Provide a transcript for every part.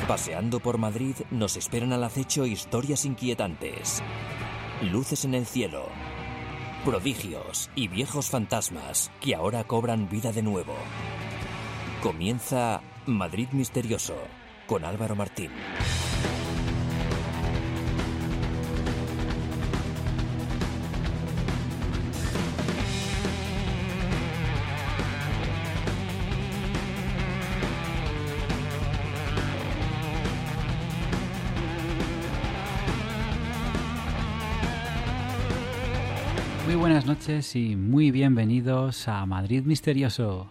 Paseando por Madrid nos esperan al acecho historias inquietantes, luces en el cielo, prodigios y viejos fantasmas que ahora cobran vida de nuevo. Comienza Madrid Misterioso con Álvaro Martín. Muy buenas noches y muy bienvenidos a Madrid Misterioso.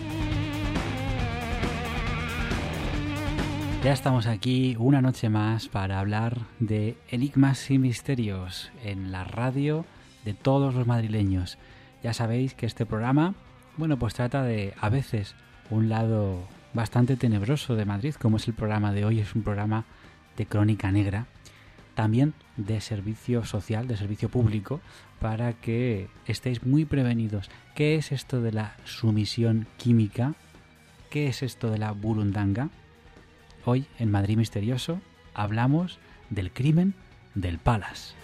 Ya estamos aquí una noche más para hablar de enigmas y misterios en la radio de todos los madrileños. Ya sabéis que este programa, pues trata de, a veces, un lado bastante tenebroso de Madrid, como es el programa de hoy. Es un programa de crónica negra, también de servicio social, de servicio público, para que estéis muy prevenidos. ¿Qué es esto de la sumisión química? ¿Qué es esto de la burundanga? Hoy, en Madrid Misterioso, hablamos del crimen del Palace.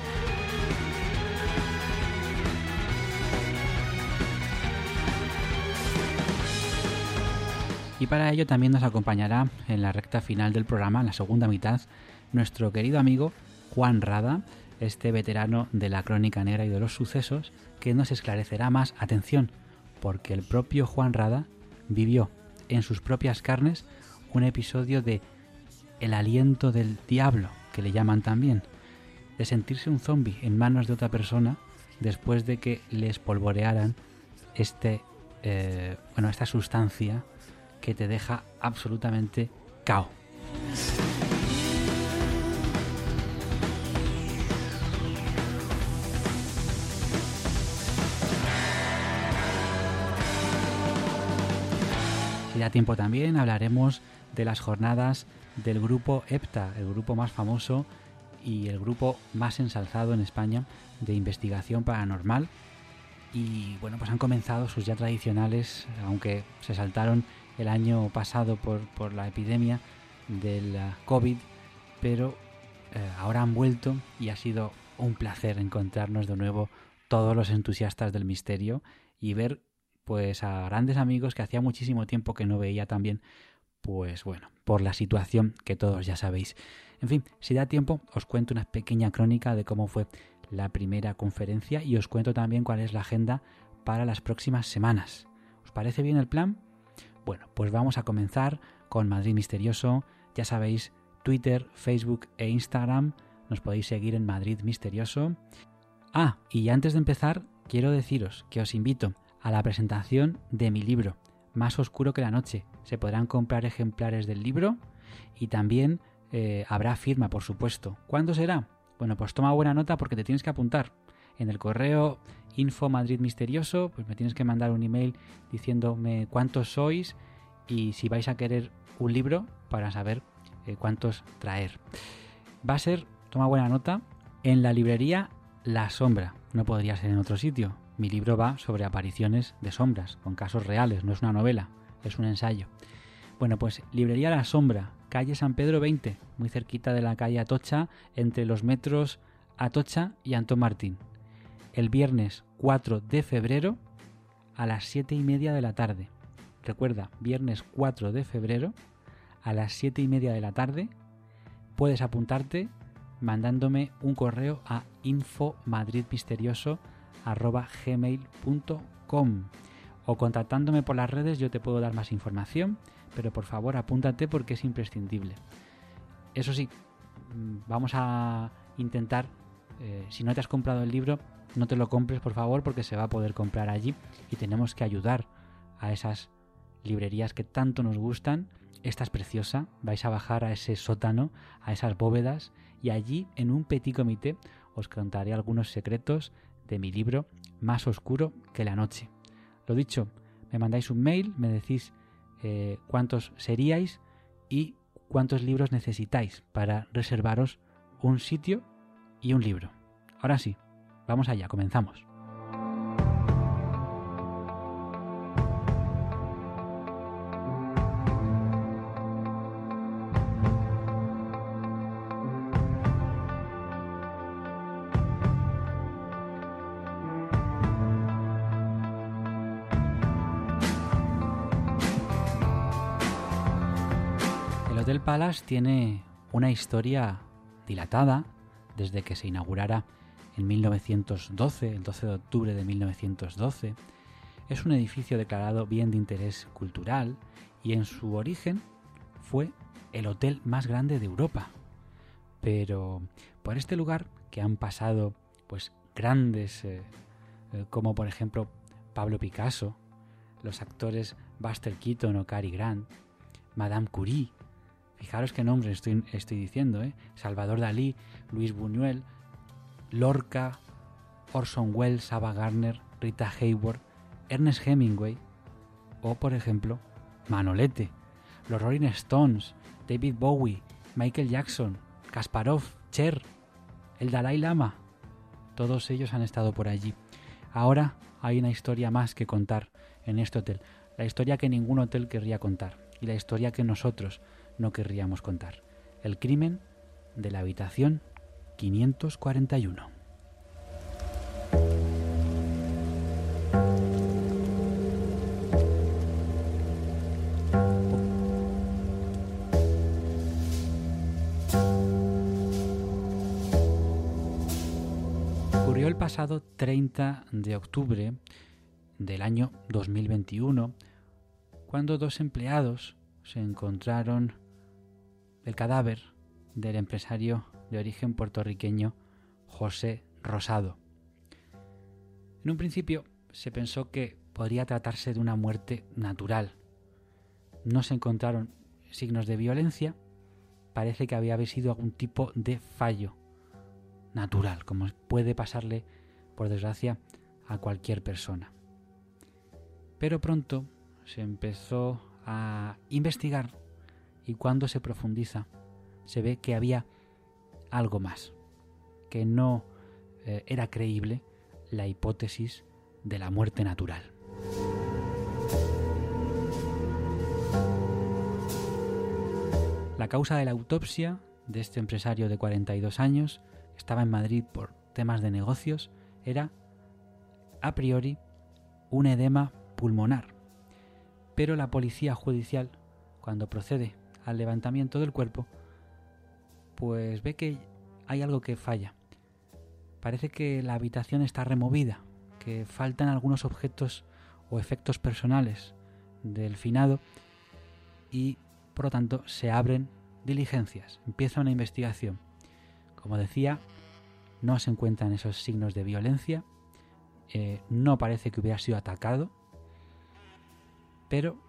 Y para ello también nos acompañará en la recta final del programa, en la segunda mitad, nuestro querido amigo Juan Rada, este veterano de la crónica negra y de los sucesos, que nos esclarecerá más. Atención, porque el propio Juan Rada vivió en sus propias carnes un episodio de el aliento del diablo, que le llaman también, de sentirse un zombi en manos de otra persona después de que le espolvorearan esta sustancia que te deja absolutamente cao. Si da tiempo también hablaremos de las jornadas del grupo EPTA, el grupo más famoso y el grupo más ensalzado en España de investigación paranormal. Y pues han comenzado sus ya tradicionales, aunque se saltaron el año pasado por la epidemia del COVID, pero ahora han vuelto y ha sido un placer encontrarnos de nuevo todos los entusiastas del misterio y ver a grandes amigos que hacía muchísimo tiempo que no veía también, por la situación que todos ya sabéis. En fin, si da tiempo, os cuento una pequeña crónica de cómo fue la primera conferencia y os cuento también cuál es la agenda para las próximas semanas. ¿Os parece bien el plan? Bueno, pues vamos a comenzar con Madrid Misterioso. Ya sabéis, Twitter, Facebook e Instagram. Nos podéis seguir en Madrid Misterioso. Y antes de empezar, quiero deciros que os invito a la presentación de mi libro, Más oscuro que la noche. Se podrán comprar ejemplares del libro y también habrá firma, por supuesto. ¿Cuándo será? Pues toma buena nota porque te tienes que apuntar. En el correo info-madridmisterioso, me tienes que mandar un email diciéndome cuántos sois y si vais a querer un libro para saber cuántos traer. Va a ser, toma buena nota, en la librería La Sombra. No podría ser en otro sitio. Mi libro va sobre apariciones de sombras, con casos reales, no es una novela, es un ensayo. Librería La Sombra, calle San Pedro 20, muy cerquita de la calle Atocha, entre los metros Atocha y Antón Martín. El viernes 4 de febrero a las 7:30 de la tarde. Recuerda, viernes 4 de febrero a las 7:30 de la tarde. Puedes apuntarte mandándome un correo a infomadridmisterioso@gmail.com o contactándome por las redes. Yo te puedo dar más información, pero por favor apúntate porque es imprescindible. Eso sí, vamos a intentar, si no te has comprado el libro, no te lo compres por favor porque se va a poder comprar allí y tenemos que ayudar a esas librerías que tanto nos gustan. Esta es preciosa, vais a bajar a ese sótano, a esas bóvedas y allí en un petit comité os contaré algunos secretos de mi libro Más oscuro que la noche. Lo dicho, me mandáis un mail, me decís cuántos seríais y cuántos libros necesitáis para reservaros un sitio y un libro. Ahora sí, vamos allá, comenzamos. Hotel Palace tiene una historia dilatada desde que se inaugurara en 1912, el 12 de octubre de 1912. Es un edificio declarado bien de interés cultural y en su origen fue el hotel más grande de Europa. Pero por este lugar que han pasado pues grandes como por ejemplo Pablo Picasso, los actores Buster Keaton o Cary Grant, Madame Curie, fijaros qué nombres estoy diciendo, Salvador Dalí, Luis Buñuel, Lorca, Orson Welles, Ava Gardner, Rita Hayworth, Ernest Hemingway o por ejemplo Manolete, los Rolling Stones, David Bowie, Michael Jackson, Kasparov, Cher, el Dalai Lama. Todos ellos han estado por allí. Ahora hay una historia más que contar en este hotel. La historia que ningún hotel querría contar. Y la historia que nosotros no querríamos contar. El crimen de la habitación 541. Ocurrió el pasado 30 de octubre del año 2021, cuando dos empleados se encontraron el cadáver del empresario de origen puertorriqueño José Rosado. En un principio se pensó que podría tratarse de una muerte natural. No se encontraron signos de violencia, parece que había sido algún tipo de fallo natural, como puede pasarle, por desgracia, a cualquier persona. Pero pronto se empezó a investigar y cuando se profundiza se ve que había algo más, que no era creíble la hipótesis de la muerte natural. La causa de la autopsia de este empresario de 42 años, que estaba en Madrid por temas de negocios, era a priori un edema pulmonar. Pero la policía judicial, cuando procede al levantamiento del cuerpo, pues ve que hay algo que falla. Parece que la habitación está removida, que faltan algunos objetos o efectos personales del finado y, por lo tanto, se abren diligencias, empieza una investigación. Como decía, no se encuentran esos signos de violencia, no parece que hubiera sido atacado, pero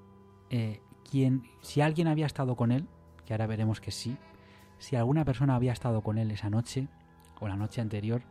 si alguien había estado con él, que ahora veremos que sí, si alguna persona había estado con él esa noche o la noche anterior,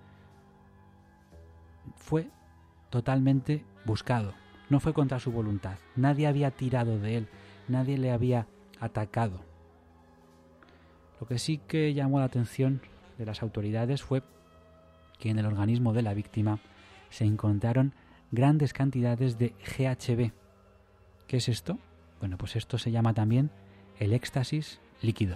fue totalmente buscado, no fue contra su voluntad, nadie había tirado de él, nadie le había atacado. Lo que sí que llamó la atención de las autoridades fue que en el organismo de la víctima se encontraron grandes cantidades de GHB. ¿Qué es esto? Bueno, pues esto se llama también el éxtasis líquido.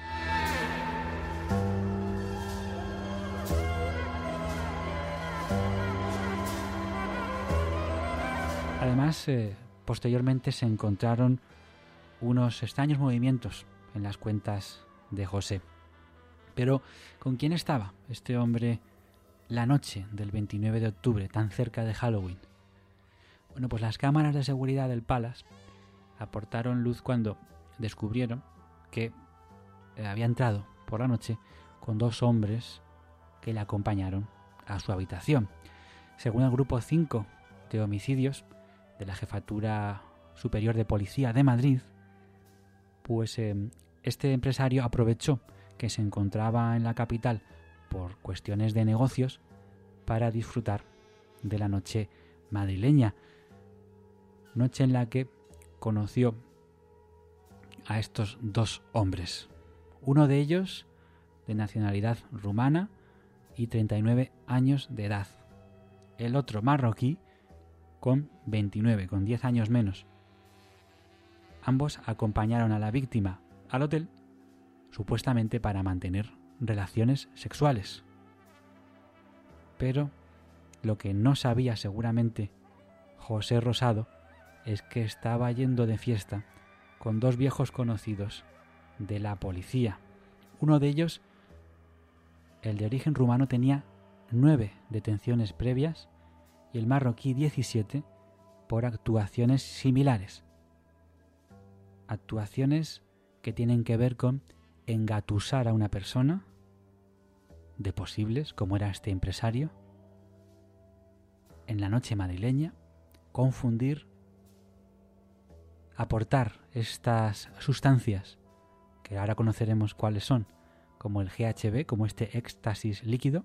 Además, posteriormente se encontraron unos extraños movimientos en las cuentas de José. Pero, ¿con quién estaba este hombre la noche del 29 de octubre, tan cerca de Halloween? Bueno, pues las cámaras de seguridad del Palace aportaron luz cuando descubrieron que había entrado por la noche con dos hombres que le acompañaron a su habitación. Según el grupo 5 de homicidios de la Jefatura Superior de Policía de Madrid, pues este empresario aprovechó que se encontraba en la capital por cuestiones de negocios para disfrutar de la noche madrileña, noche en la que conoció a estos dos hombres, uno de ellos de nacionalidad rumana y 39 años de edad, el otro marroquí con 29, con 10 años menos. Ambos acompañaron a la víctima al hotel, supuestamente para mantener relaciones sexuales. Pero lo que no sabía seguramente José Rosado es que estaba yendo de fiesta con dos viejos conocidos de la policía. Uno de ellos, el de origen rumano, tenía 9 detenciones previas y el marroquí 17 por actuaciones similares. Actuaciones que tienen que ver con engatusar a una persona, de posibles, como era este empresario, en la noche madrileña, confundir, aportar estas sustancias, que ahora conoceremos cuáles son, como el GHB, como este éxtasis líquido,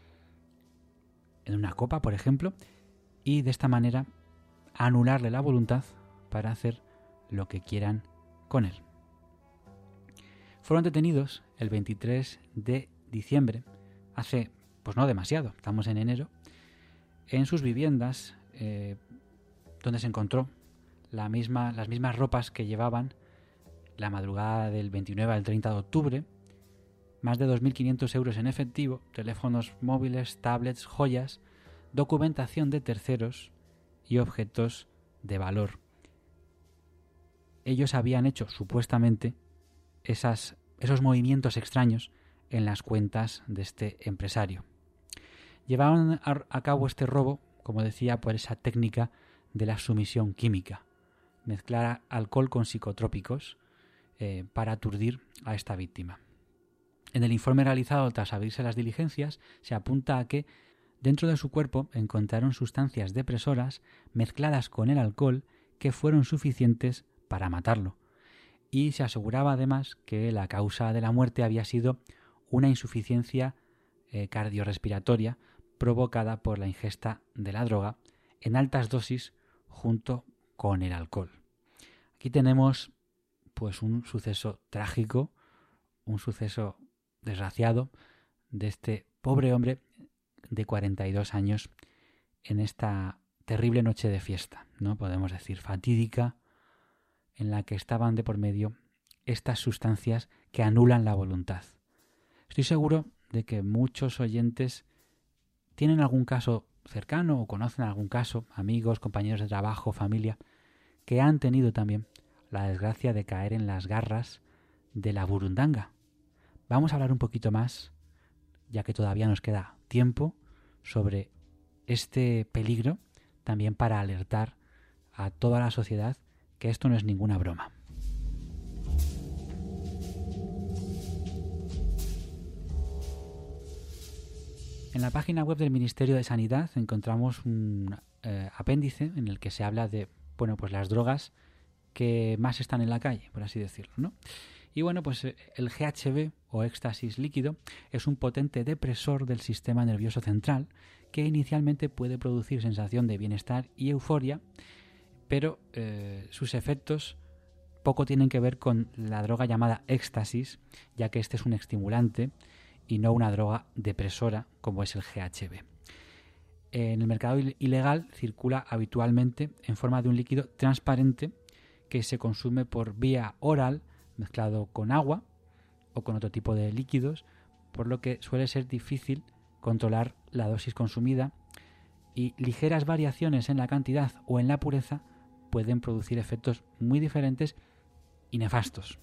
en una copa, por ejemplo, y de esta manera anularle la voluntad para hacer lo que quieran con él. Fueron detenidos el 23 de diciembre, hace pues no demasiado, estamos en enero, en sus viviendas, donde se encontró las mismas ropas que llevaban la madrugada del 29 al 30 de octubre, más de 2.500 euros en efectivo, teléfonos móviles, tablets, joyas, documentación de terceros y objetos de valor. Ellos habían hecho supuestamente esos movimientos extraños en las cuentas de este empresario. Llevaron a cabo este robo, como decía, por esa técnica de la sumisión química, mezclar alcohol con psicotrópicos para aturdir a esta víctima. En el informe realizado tras abrirse las diligencias se apunta a que dentro de su cuerpo encontraron sustancias depresoras mezcladas con el alcohol que fueron suficientes para matarlo, y se aseguraba además que la causa de la muerte había sido una insuficiencia cardiorrespiratoria provocada por la ingesta de la droga en altas dosis junto con el alcohol. Aquí tenemos pues un suceso trágico, un suceso desgraciado de este pobre hombre de 42 años en esta terrible noche de fiesta, ¿no? Podemos decir fatídica, en la que estaban de por medio estas sustancias que anulan la voluntad. Estoy seguro de que muchos oyentes tienen algún caso cercano o conocen algún caso, amigos, compañeros de trabajo, familia, que han tenido también la desgracia de caer en las garras de la burundanga. Vamos a hablar un poquito más, ya que todavía nos queda tiempo, sobre este peligro, también para alertar a toda la sociedad que esto no es ninguna broma. En la página web del Ministerio de Sanidad encontramos un apéndice en el que se habla de pues las drogas que más están en la calle, por así decirlo, ¿no? Y pues el GHB o éxtasis líquido es un potente depresor del sistema nervioso central que inicialmente puede producir sensación de bienestar y euforia, pero sus efectos poco tienen que ver con la droga llamada éxtasis, ya que este es un estimulante y no una droga depresora como es el GHB. En el mercado ilegal circula habitualmente en forma de un líquido transparente que se consume por vía oral mezclado con agua o con otro tipo de líquidos, por lo que suele ser difícil controlar la dosis consumida y ligeras variaciones en la cantidad o en la pureza pueden producir efectos muy diferentes y nefastos.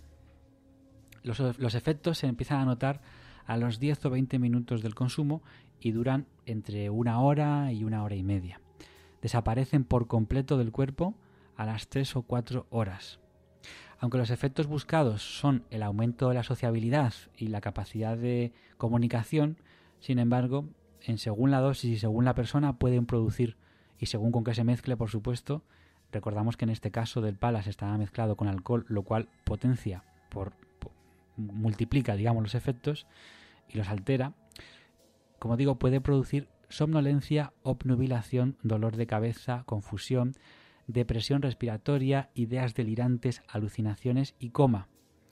Los efectos se empiezan a notar a los 10 o 20 minutos del consumo y duran entre 1 hora y 1 hora y media. Desaparecen por completo del cuerpo a las 3 o 4 horas. Aunque los efectos buscados son el aumento de la sociabilidad y la capacidad de comunicación, sin embargo, según la dosis y según la persona pueden producir, y según con qué se mezcle, por supuesto, recordamos que en este caso del Palas estaba mezclado con alcohol, lo cual potencia, multiplica, digamos, los efectos y los altera. Como digo, puede producir somnolencia, obnubilación, dolor de cabeza, confusión, depresión respiratoria, ideas delirantes, alucinaciones y coma.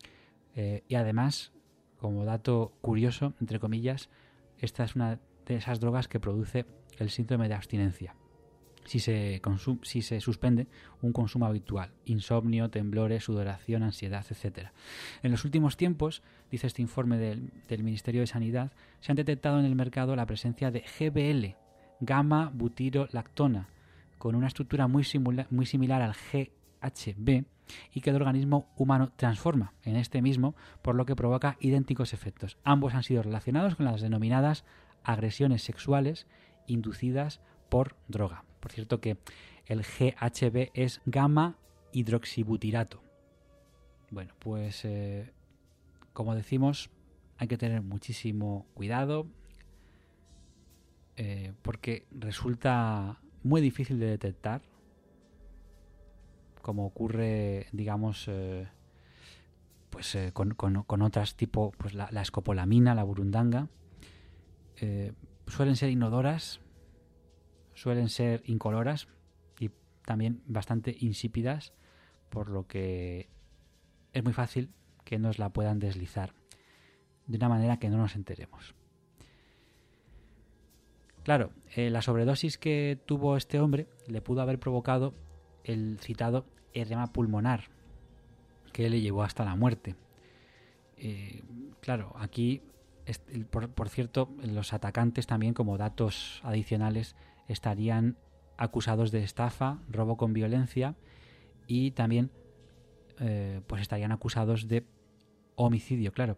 Y además, como dato curioso, entre comillas, esta es una de esas drogas que produce el síndrome de abstinencia si se suspende un consumo habitual: insomnio, temblores, sudoración, ansiedad, etc. En los últimos tiempos, dice este informe del Ministerio de Sanidad, se han detectado en el mercado la presencia de GBL, gamma-butirolactona, con una estructura muy similar al GHB y que el organismo humano transforma en este mismo, por lo que provoca idénticos efectos. Ambos han sido relacionados con las denominadas agresiones sexuales inducidas por droga. Por cierto que el GHB es gamma hidroxibutirato. Bueno, pues como decimos, hay que tener muchísimo cuidado porque resulta muy difícil de detectar, como ocurre, digamos, con otras tipo, pues la escopolamina, la burundanga. Suelen ser inodoras, suelen ser incoloras y también bastante insípidas, por lo que es muy fácil que nos la puedan deslizar de una manera que no nos enteremos. Claro, la sobredosis que tuvo este hombre le pudo haber provocado el citado edema pulmonar, que le llevó hasta la muerte. Claro, aquí, por cierto, los atacantes también, como datos adicionales, estarían acusados de estafa, robo con violencia y también pues estarían acusados de homicidio, claro.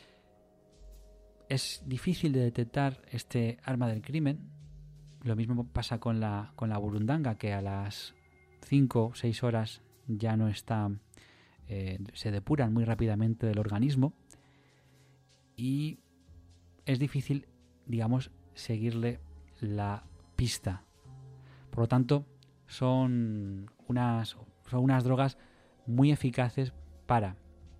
Es difícil de detectar este arma del crimen. Lo mismo pasa con la burundanga, que a las 5 o 6 horas ya no está, se depuran muy rápidamente del organismo y es difícil, digamos, seguirle la pista. Por lo tanto, son unas drogas muy eficaces para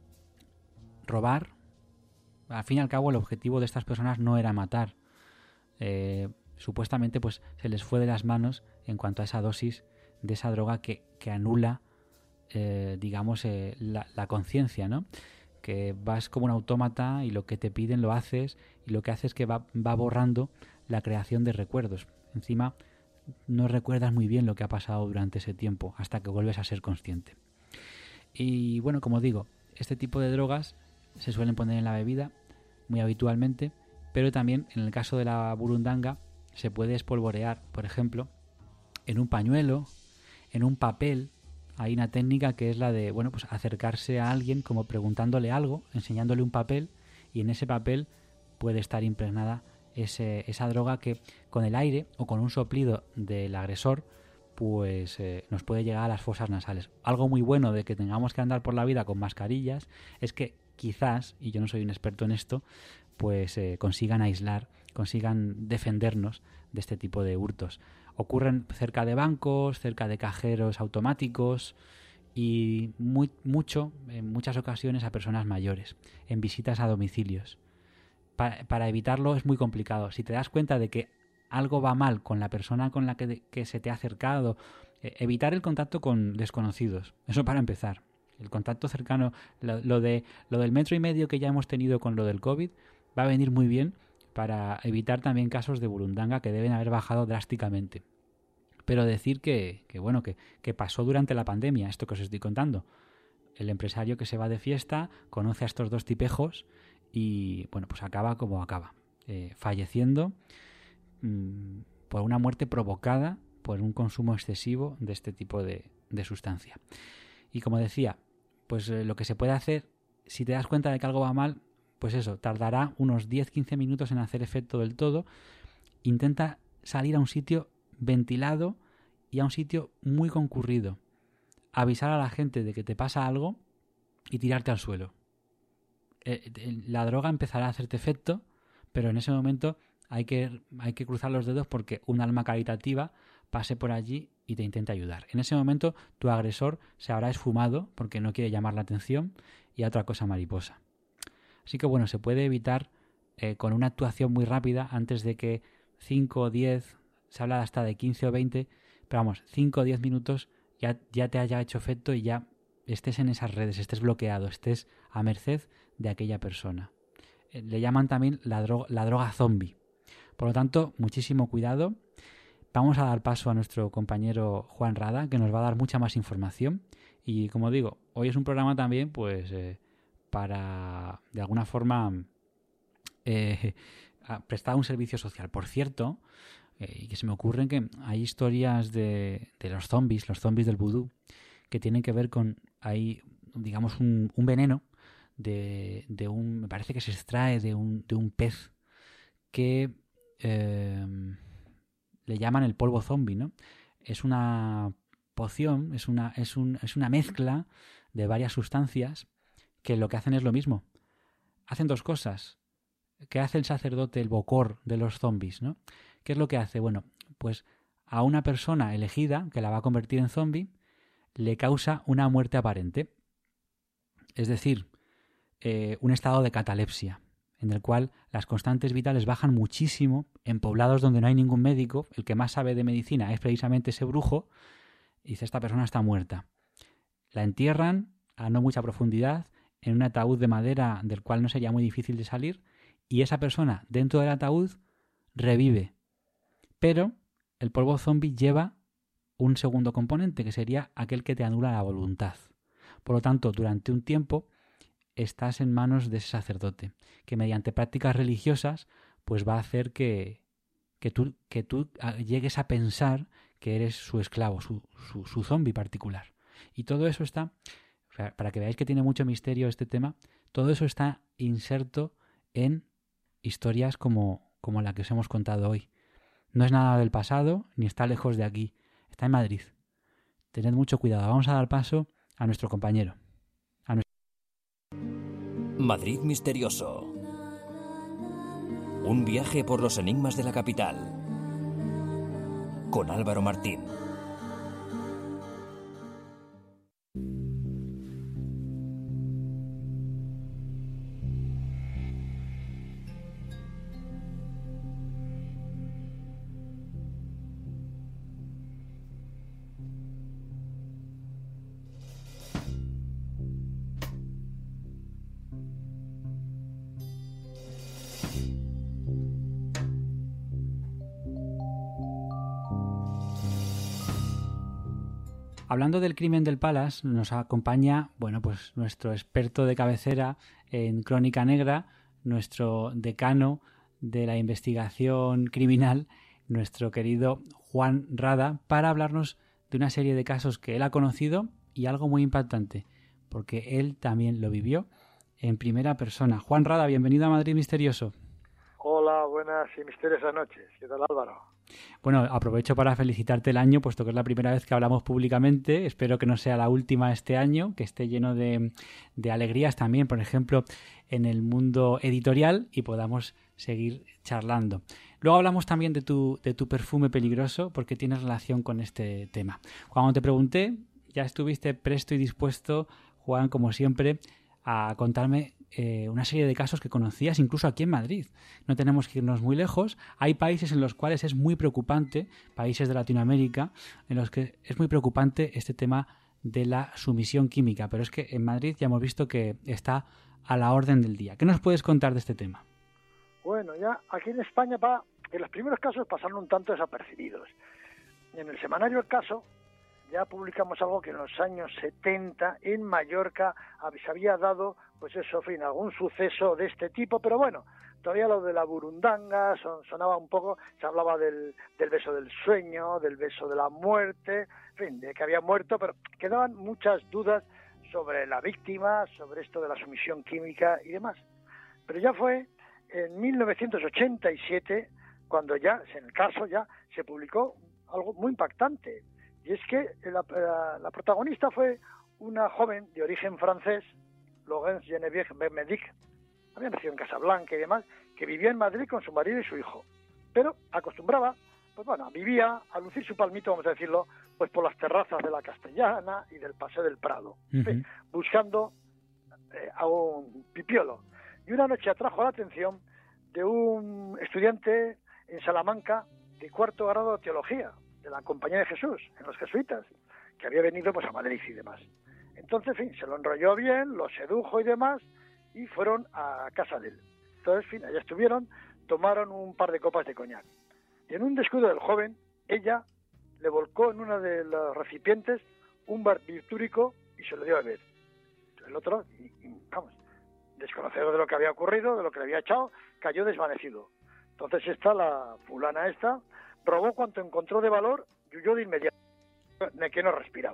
robar. Al fin y al cabo, el objetivo de estas personas no era matar. Supuestamente, pues se les fue de las manos en cuanto a esa dosis de esa droga que anula, digamos, la conciencia, ¿no? Que vas como un autómata y lo que te piden lo haces, y lo que hace es que va borrando la creación de recuerdos. Encima, no recuerdas muy bien lo que ha pasado durante ese tiempo hasta que vuelves a ser consciente. Y bueno, como digo, este tipo de drogas se suelen poner en la bebida muy habitualmente, pero también en el caso de la burundanga se puede espolvorear, por ejemplo, en un pañuelo, en un papel. Hay una técnica que es la de, bueno, pues acercarse a alguien como preguntándole algo, enseñándole un papel, y en ese papel puede estar impregnada esa droga que con el aire o con un soplido del agresor pues nos puede llegar a las fosas nasales. Algo muy bueno de que tengamos que andar por la vida con mascarillas es que quizás, y yo no soy un experto en esto, pues consigan aislar, consigan defendernos de este tipo de hurtos. Ocurren cerca de bancos, cerca de cajeros automáticos y en muchas ocasiones a personas mayores, en visitas a domicilios. Para evitarlo es muy complicado. Si te das cuenta de que algo va mal con la persona con la que se te ha acercado, evitar el contacto con desconocidos. Eso para empezar. El contacto cercano, lo del 1,5 metros que ya hemos tenido con lo del COVID, va a venir muy bien para evitar también casos de burundanga que deben haber bajado drásticamente. Pero decir que pasó durante la pandemia, esto que os estoy contando. El empresario que se va de fiesta conoce a estos dos tipejos y bueno, pues acaba como acaba, falleciendo por una muerte provocada por un consumo excesivo de este tipo de sustancia. Y como decía, pues lo que se puede hacer, si te das cuenta de que algo va mal, pues eso, tardará unos 10-15 minutos en hacer efecto del todo. Intenta salir a un sitio ventilado y a un sitio muy concurrido. Avisar a la gente de que te pasa algo y tirarte al suelo. La droga empezará a hacerte efecto, pero en ese momento hay que cruzar los dedos porque un alma caritativa pase por allí y te intente ayudar. En ese momento tu agresor se habrá esfumado porque no quiere llamar la atención y a otra cosa mariposa. Así que bueno, se puede evitar con una actuación muy rápida antes de que 5 o 10, se habla hasta de 15 o 20, pero vamos, 5 o 10 minutos ya te haya hecho efecto y ya estés en esas redes, estés bloqueado, estés a merced de aquella persona. Le llaman también la droga zombie. Por lo tanto, muchísimo cuidado. Vamos a dar paso a nuestro compañero Juan Rada, que nos va a dar mucha más información. Y como digo, hoy es un programa también, pues, para, de alguna forma, prestar un servicio social. Por cierto, y que se me ocurren que hay historias de los zombies del vudú, que tienen que ver con, hay, digamos, un veneno me parece que se extrae de un pez que le llaman el polvo zombie, ¿no? Es una poción, es una mezcla de varias sustancias que lo que hacen es lo mismo. Hacen dos cosas. ¿Qué hace el sacerdote, el bocor de los zombies, ¿no? ¿Qué es lo que hace? Bueno, pues a una persona elegida, que la va a convertir en zombie, le causa una muerte aparente. Es decir, un estado de catalepsia, en el cual las constantes vitales bajan muchísimo en poblados donde no hay ningún médico. El que más sabe de medicina es precisamente ese brujo, y dice, esta persona está muerta. La entierran a no mucha profundidad en un ataúd de madera del cual no sería muy difícil de salir, y esa persona dentro del ataúd revive. Pero el polvo zombie lleva un segundo componente, que sería aquel que te anula la voluntad. Por lo tanto, durante un tiempo estás en manos de ese sacerdote, que mediante prácticas religiosas pues va a hacer que tú llegues a pensar que eres su esclavo, su zombie particular. Y todo eso está, para que veáis que tiene mucho misterio este tema, todo eso está inserto en historias como la que os hemos contado hoy. No es nada del pasado, ni está lejos de aquí. Está en Madrid. Tened mucho cuidado. Vamos a dar paso a nuestro compañero. Madrid misterioso. Un viaje por los enigmas de la capital. Con Álvaro Martín. Hablando del crimen del Palace, nos acompaña, bueno, pues nuestro experto de cabecera en Crónica Negra, nuestro decano de la investigación criminal, nuestro querido Juan Rada, para hablarnos de una serie de casos que él ha conocido y algo muy impactante, porque él también lo vivió en primera persona. Juan Rada, bienvenido a Madrid Misterioso. Hola, buenas y misteriosas noches. ¿Qué tal, Álvaro? Bueno, aprovecho para felicitarte el año, puesto que es la primera vez que hablamos públicamente. Espero que no sea la última este año, que esté lleno de alegrías también, por ejemplo, en el mundo editorial, y podamos seguir charlando. Luego hablamos también de tu perfume peligroso, porque tienes relación con este tema. Cuando te pregunté, ya estuviste presto y dispuesto, Juan, como siempre, a contarme una serie de casos que conocías incluso aquí en Madrid. No tenemos que irnos muy lejos. Hay países en los cuales es muy preocupante, países de Latinoamérica, en los que es muy preocupante este tema de la sumisión química, pero es que en Madrid ya hemos visto que está a la orden del día. ¿Qué nos puedes contar de este tema? Bueno, ya aquí en España en los primeros casos pasaron un tanto desapercibidos. En el semanario El Caso ya publicamos algo que en los años 70 en Mallorca se había dado, pues eso, en fin, algún suceso de este tipo, pero bueno, todavía lo de la burundanga sonaba un poco, se hablaba del beso del sueño, del beso de la muerte, en fin, de que había muerto, pero quedaban muchas dudas sobre la víctima, sobre esto de la sumisión química y demás. Pero ya fue en 1987 cuando ya, en el caso ya, se publicó algo muy impactante. Y es que la protagonista fue una joven de origen francés, Laurence Geneviève Bermedic, había nacido en Casablanca y demás, que vivía en Madrid con su marido y su hijo. Pero acostumbraba, pues bueno, vivía a lucir su palmito, vamos a decirlo, pues por las terrazas de la Castellana y del Paseo del Prado, en fin, buscando a un pipiolo. Y una noche atrajo la atención de un estudiante en Salamanca de cuarto grado de teología, de la Compañía de Jesús, en los jesuitas, que había venido pues a Madrid y demás. Entonces, en fin, se lo enrolló bien, lo sedujo y demás, y fueron a casa de él. Entonces, en fin, allá estuvieron, tomaron un par de copas de coñac. Y en un descuido del joven, ella le volcó en una de los recipientes un barbitúrico y se lo dio a beber. El otro, vamos, desconocido de lo que había ocurrido, de lo que le había echado, cayó desvanecido. Entonces la fulana probó cuanto encontró de valor y huyó de inmediato, de que no respiraba.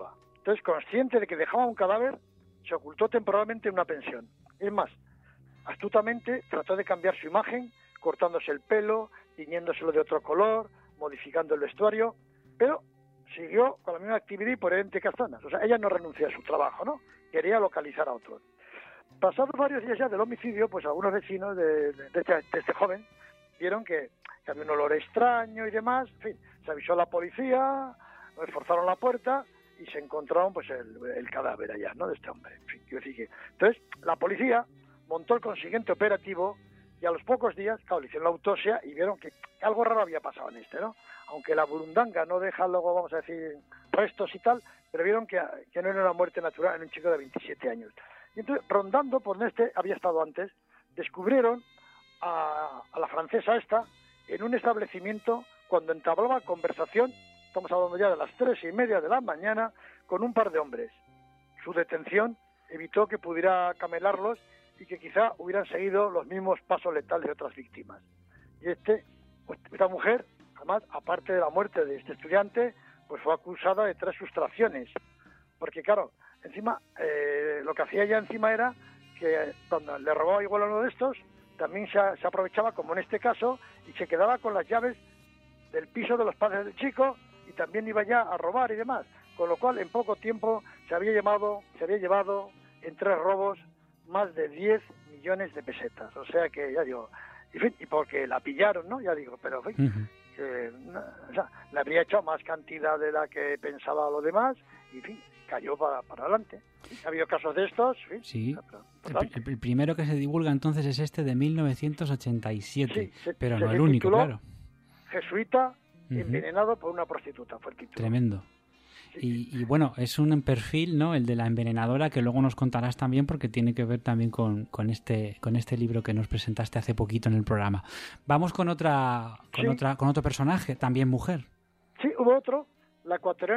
Entonces, consciente de que dejaba un cadáver, se ocultó temporalmente en una pensión. Es más, astutamente trató de cambiar su imagen, cortándose el pelo, tiñéndoselo de otro color, modificando el vestuario, pero siguió con la misma actividad y por ende castanas. O sea, ella no renunció a su trabajo, ¿no? Quería localizar a otros. Pasados varios días ya del homicidio, pues algunos vecinos de este joven vieron que había un olor extraño y demás. En fin, se avisó a la policía, forzaron la puerta y se encontraron pues el cadáver allá, ¿no?, de este hombre. En fin, quiero decir que... Entonces, la policía montó el consiguiente operativo y a los pocos días, claro, le hicieron la autopsia y vieron que algo raro había pasado en este, ¿no? Aunque la burundanga no deja luego, vamos a decir, restos y tal, pero vieron que no era una muerte natural en un chico de 27 años. Y entonces, rondando por donde había estado antes, descubrieron a la francesa esta en un establecimiento cuando entablaba conversación, estamos hablando ya de las 3:30 de la mañana, con un par de hombres. Su detención evitó que pudiera camelarlos y que quizá hubieran seguido los mismos pasos letales de otras víctimas. Y esta mujer, además, aparte de la muerte de este estudiante, pues fue acusada de 3 sustracciones, porque claro, encima, lo que hacía ella encima era que cuando le robaba igual a uno de estos, también se aprovechaba, como en este caso, y se quedaba con las llaves del piso de los padres del chico y también iba ya a robar y demás, con lo cual en poco tiempo se había llevado en 3 robos más de 10 millones de pesetas. O sea que, ya digo, y porque la pillaron, ¿no? Ya digo, pero en fin, o sea, le habría hecho más cantidad de la que pensaba lo demás y en fin, cayó para adelante. Ha habido casos de estos, sí. El primero que se divulga entonces es este de 1987, sí, pero no el único, claro. Jesuita envenenado por una prostituta, fue el título. Tremendo. Y bueno, es un perfil, ¿no?, el de la envenenadora, que luego nos contarás también porque tiene que ver también con este libro que nos presentaste hace poquito en el programa. Vamos con otro personaje, también mujer. Sí, hubo otro, la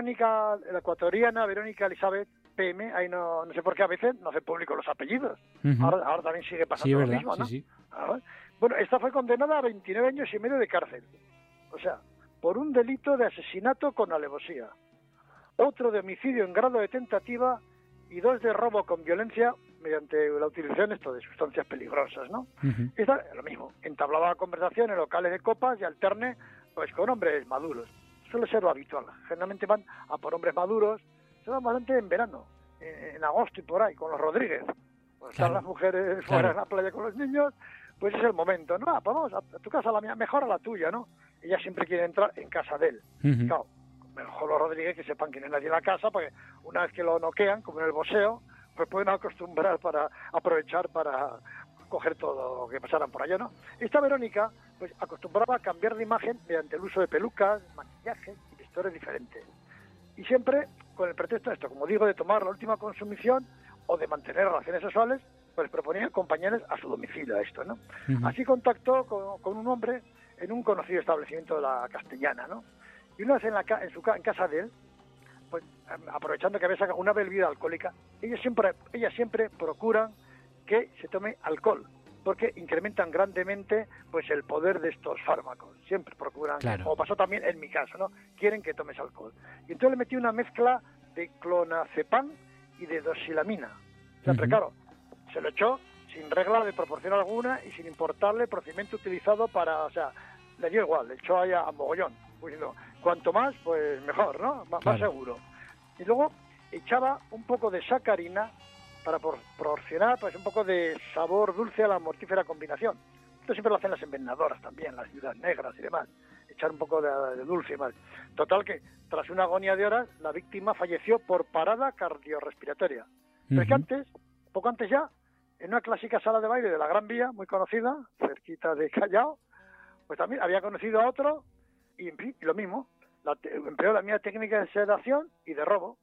ecuatoriana Verónica Elizabeth PM, ahí no sé por qué a veces no hace público los apellidos. Ahora también sigue pasando lo mismo, ¿no? Sí. Bueno, esta fue condenada a 29 años y medio de cárcel. O sea, por un delito de asesinato con alevosía, otro de homicidio en grado de tentativa y 2 de robo con violencia mediante la utilización de sustancias peligrosas, ¿no? Esta, lo mismo, entablaba conversación en locales de copas y alterne pues con hombres maduros. Suele ser lo habitual. Generalmente van a por hombres maduros, se van bastante en verano, en agosto y por ahí, con los Rodríguez. Pues están las mujeres fuera en la playa con los niños, pues es el momento, ¿no? Pues vamos a tu casa, la mía, mejor a la tuya, ¿no? Ella siempre quiere entrar en casa de él. Claro, mejor los Rodríguez que sepan que no hay nadie en la casa, porque una vez que lo noquean, como en el boxeo, pues pueden acostumbrar para aprovechar para coger todo lo que pasaran por allá, ¿no? Esta Verónica, pues acostumbraba a cambiar de imagen mediante el uso de pelucas, maquillaje y vestuarios diferentes. Y siempre con el pretexto de esto, como digo, de tomar la última consumición o de mantener relaciones sexuales, pues proponía acompañarles a su domicilio a esto, ¿no? Así contactó con un hombre en un conocido establecimiento de la Castellana, ¿no? Y una vez en casa de él, pues aprovechando que había sacado una bebida alcohólica, ellas siempre procuran que se tome alcohol, porque incrementan grandemente pues el poder de estos fármacos. Siempre procuran, claro, como pasó también en mi caso, ¿no? Quieren que tomes alcohol. Y entonces le metí una mezcla de clonazepam y de dosilamina. Siempre, claro, se lo echó sin regla de proporción alguna y sin importarle el procedimiento utilizado para, o sea, le dio igual, le echó ahí a mogollón. Pues, no, cuanto más, pues mejor, ¿no? Más seguro. Y luego echaba un poco de sacarina para proporcionar pues un poco de sabor dulce a la mortífera combinación. Esto siempre lo hacen las envenenadoras también, las viudas negras y demás. Echar un poco de dulce y más. Total que, tras una agonía de horas, la víctima falleció por parada cardiorrespiratoria. Pero es que antes, poco antes ya, en una clásica sala de baile de la Gran Vía, muy conocida, cerquita de Callao, pues también había conocido a otro y lo mismo, empleó la misma técnica de sedación y de robo.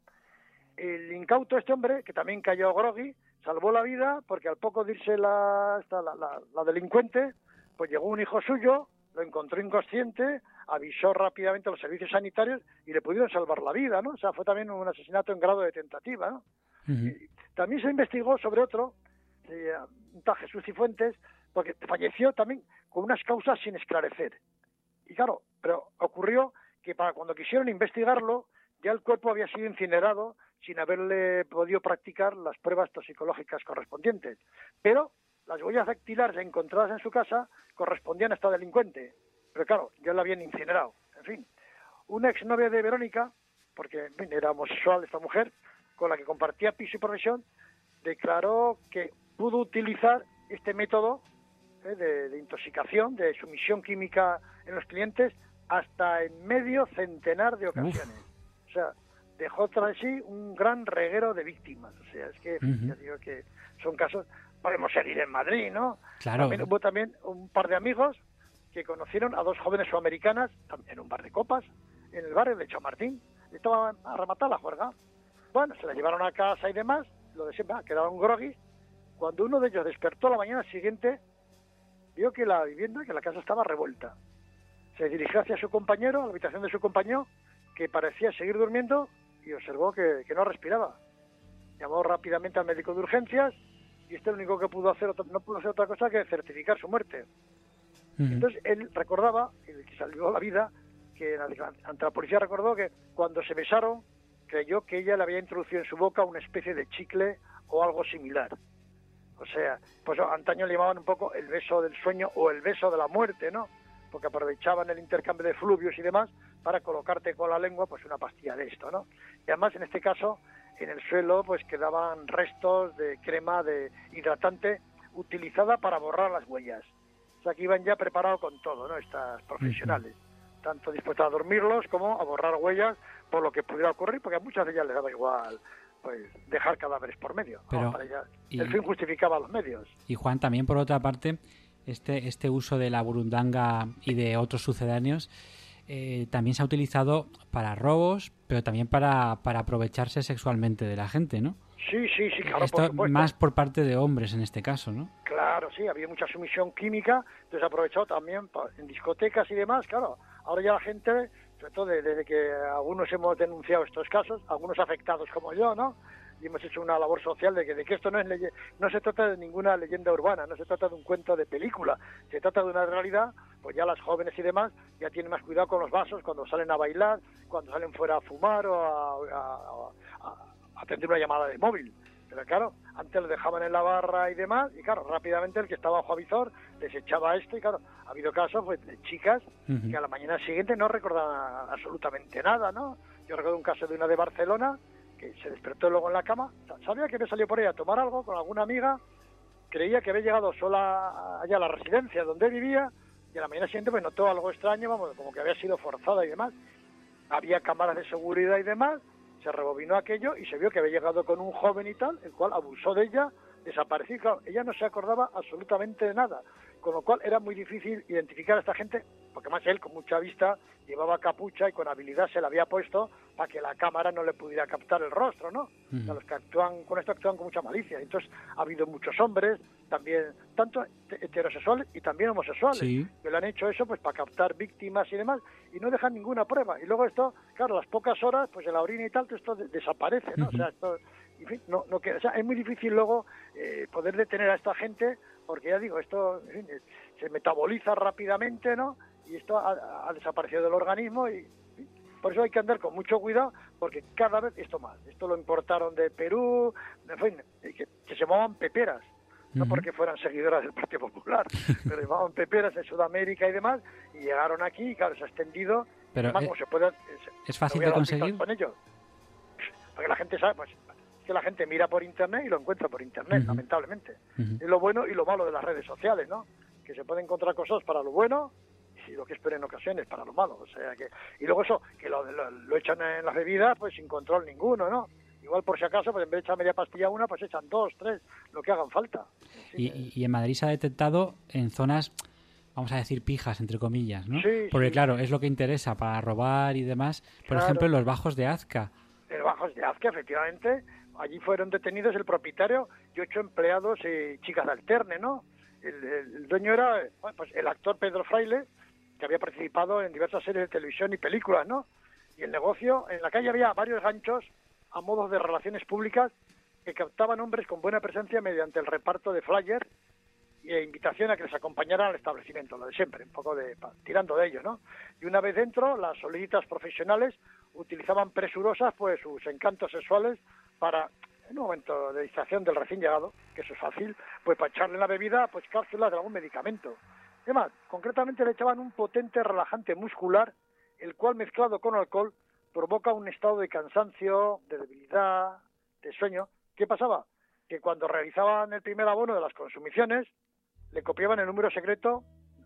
El incauto, este hombre, que también cayó groggy, salvó la vida porque al poco de irse la delincuente, pues llegó un hijo suyo, lo encontró inconsciente, avisó rápidamente a los servicios sanitarios y le pudieron salvar la vida, ¿no? O sea, fue también un asesinato en grado de tentativa, ¿no? También se investigó sobre otro, un tal Jesús Cifuentes, porque falleció también con unas causas sin esclarecer. Y claro, pero ocurrió que para cuando quisieron investigarlo, ya el cuerpo había sido incinerado sin haberle podido practicar las pruebas toxicológicas correspondientes. Pero las huellas dactilares encontradas en su casa correspondían a esta delincuente. Pero claro, ya la habían incinerado. En fin, una exnovia de Verónica, porque en fin, era homosexual esta mujer, con la que compartía piso y profesión, declaró que pudo utilizar este método de intoxicación, de sumisión química en los clientes, hasta en medio centenar de ocasiones. O sea, dejó tras sí un gran reguero de víctimas. O sea, es que, ya digo que son casos, podemos seguir en Madrid, ¿no? Claro. Hubo también un par de amigos que conocieron a dos jóvenes sudamericanas en un bar de copas, en el barrio de Chamartín. Estaban a rematar la juerga. Bueno, se la llevaron a casa y demás, lo de siempre, quedaron groggy. Cuando uno de ellos despertó la mañana siguiente, vio que la vivienda, que la casa estaba revuelta. Se dirigió hacia su compañero, a la habitación de su compañero, que parecía seguir durmiendo, y observó que no respiraba. Llamó rápidamente al médico de urgencias, y lo único que pudo hacer, no pudo hacer otra cosa que certificar su muerte. Entonces él recordaba, el que salvó la vida, que ante la policía recordó que cuando se besaron, creyó que ella le había introducido en su boca una especie de chicle o algo similar. O sea, pues antaño le llamaban un poco el beso del sueño o el beso de la muerte, ¿no? Porque aprovechaban el intercambio de fluvios y demás para colocarte con la lengua pues una pastilla de esto, ¿no? Y además, en este caso, en el suelo pues quedaban restos de crema de hidratante utilizada para borrar las huellas. O sea, que iban ya preparados con todo, ¿no? Estas profesionales. Tanto dispuestas a dormirlos como a borrar huellas por lo que pudiera ocurrir, porque a muchas de ellas les daba igual pues dejar cadáveres por medio. Pero, ¿no? Para ellas, el fin justificaba los medios. Y Juan, también por otra parte, este uso de la burundanga y de otros sucedáneos también se ha utilizado para robos, pero también para aprovecharse sexualmente de la gente, ¿no? Sí, claro, esto por supuesto. Más por parte de hombres en este caso, ¿no? Claro, sí, había mucha sumisión química, entonces aprovechado también en discotecas y demás, claro. Ahora ya la gente, sobre todo desde que algunos hemos denunciado estos casos, algunos afectados como yo, ¿no? Y hemos hecho una labor social de que esto no se trata de ninguna leyenda urbana, no se trata de un cuento de película, se trata de una realidad. Pues ya las jóvenes y demás ya tienen más cuidado con los vasos cuando salen a bailar, cuando salen fuera a fumar o a atender una llamada de móvil. Pero claro, antes lo dejaban en la barra y demás, y claro, rápidamente el que estaba bajo avisor desechaba esto, y claro, ha habido casos pues, de chicas que a la mañana siguiente no recordaban absolutamente nada, ¿no? Yo recuerdo un caso de una de Barcelona que se despertó luego en la cama, sabía que había salido por ahí a tomar algo con alguna amiga, creía que había llegado sola allá a la residencia donde vivía, y a la mañana siguiente pues notó algo extraño, vamos, como que había sido forzada y demás. Había cámaras de seguridad y demás, se rebobinó aquello y se vio que había llegado con un joven y tal, el cual abusó de ella, desapareció, y claro, ella no se acordaba absolutamente de nada, con lo cual era muy difícil identificar a esta gente, porque más él con mucha vista llevaba capucha y con habilidad se la había puesto para que la cámara no le pudiera captar el rostro, ¿no? O sea, los que actúan con esto actúan con mucha malicia. Entonces ha habido muchos hombres, también, tanto heterosexuales y también homosexuales, que le han hecho eso pues para captar víctimas y demás, y no dejan ninguna prueba. Y luego esto, claro, a las pocas horas, pues en la orina y tal, esto desaparece, ¿no? O sea, esto, en fin, no queda, o sea, es muy difícil luego poder detener a esta gente, porque ya digo, esto en fin, se metaboliza rápidamente, ¿no? Y esto ha desaparecido del organismo, y por eso hay que andar con mucho cuidado, porque cada vez esto más. Esto lo importaron de Perú, en fin, que se llamaban peperas, no porque fueran seguidoras del Partido Popular, pero llamaban peperas en Sudamérica y demás, y llegaron aquí, y claro, se ha extendido. Pero además, como se puede, ¿es fácil de conseguir? Con ellos. Porque la gente sabe, pues, que la gente mira por internet y lo encuentra por internet, lamentablemente. Es lo bueno y lo malo de las redes sociales, ¿no? Que se puede encontrar cosas para lo bueno y lo que espero en ocasiones para lo malo. O sea que, y luego eso, que lo echan en las bebidas pues sin control ninguno, ¿no? Igual por si acaso, pues en vez de echar media pastilla una, pues echan 2, 3, lo que hagan falta. Y en Madrid se ha detectado en zonas, vamos a decir, pijas, entre comillas, ¿no? Sí, porque claro, es lo que interesa para robar y demás. Por ejemplo, en los bajos de Azca. En los bajos de Azca, efectivamente. Allí fueron detenidos el propietario y 8 empleados y chicas de alterne, ¿no? El dueño era pues el actor Pedro Fraile, que había participado en diversas series de televisión y películas, ¿no? Y el negocio, en la calle había varios ganchos a modo de relaciones públicas que captaban hombres con buena presencia mediante el reparto de flyers e invitación a que les acompañaran al establecimiento, lo de siempre, un poco tirando de ellos, ¿no? Y una vez dentro, las solicitas profesionales utilizaban presurosas pues sus encantos sexuales para, en un momento de distracción del recién llegado, que eso es fácil, pues para echarle en la bebida pues cápsulas de algún medicamento. Además, concretamente le echaban un potente relajante muscular, el cual mezclado con alcohol provoca un estado de cansancio, de debilidad, de sueño. ¿Qué pasaba? Que cuando realizaban el primer abono de las consumiciones, le copiaban el número secreto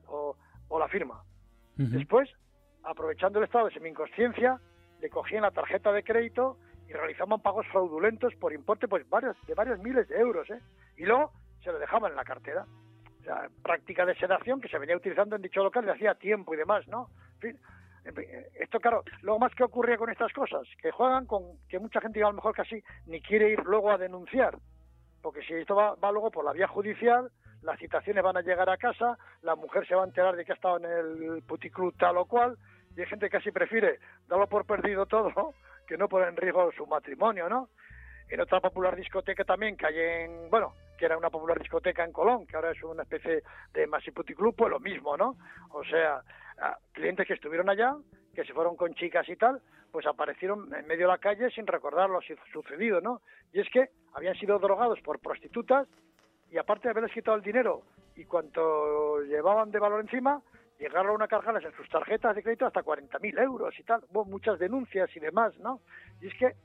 o la firma. Después, aprovechando el estado de semi-inconsciencia, le cogían la tarjeta de crédito y realizaban pagos fraudulentos por importe pues de varios miles de euros, y luego se lo dejaban en la cartera. O sea, práctica de sedación que se venía utilizando en dicho local de hacía tiempo y demás, ¿no? En fin, esto, claro, luego más que ocurría con estas cosas, que juegan con que mucha gente a lo mejor casi ni quiere ir luego a denunciar, porque si esto va luego por la vía judicial, las citaciones van a llegar a casa, la mujer se va a enterar de que ha estado en el puticlub tal o cual, y hay gente que casi prefiere darlo por perdido todo que no poner en riesgo su matrimonio, ¿no? En otra popular discoteca también que hay que era una popular discoteca en Colón, que ahora es una especie de Masiputiclub, pues lo mismo, ¿no? O sea, clientes que estuvieron allá, que se fueron con chicas y tal, pues aparecieron en medio de la calle sin recordar lo sucedido, ¿no? Y es que habían sido drogados por prostitutas y aparte de haberles quitado el dinero y cuanto llevaban de valor encima, llegaron a cargarles en sus tarjetas de crédito hasta 40.000 euros y tal. Hubo muchas denuncias y demás, ¿no? Y es que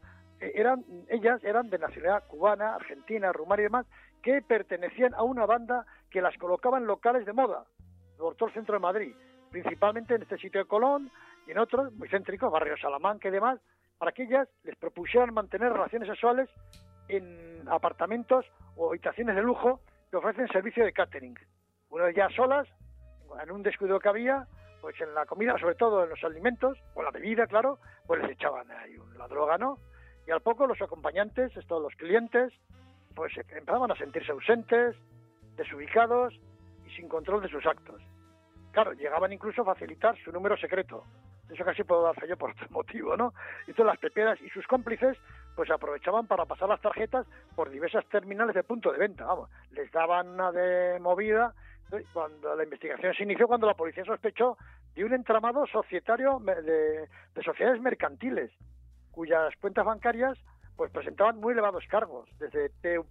ellas eran de nacionalidad cubana, argentina, rumana y demás, que pertenecían a una banda que las colocaba en locales de moda por todo el centro de Madrid, principalmente en este sitio de Colón y en otros muy céntricos, barrio Salamanca y demás, para que ellas les propusieran mantener relaciones sexuales en apartamentos o habitaciones de lujo que ofrecen servicio de catering. Una de ellas solas, en un descuido que había, pues en la comida, sobre todo en los alimentos, o la bebida, claro, pues les echaban ahí la droga, ¿no? Y al poco los acompañantes, los clientes, pues empezaban a sentirse ausentes, desubicados y sin control de sus actos. Claro, llegaban incluso a facilitar su número secreto. Eso casi puedo dar yo por otro motivo, ¿no? Y todas las peperas y sus cómplices pues aprovechaban para pasar las tarjetas por diversas terminales de punto de venta, vamos. Les daban una de movida. Cuando la investigación se inició, cuando la policía sospechó de un entramado societario de sociedades mercantiles, cuyas cuentas bancarias pues presentaban muy elevados cargos, desde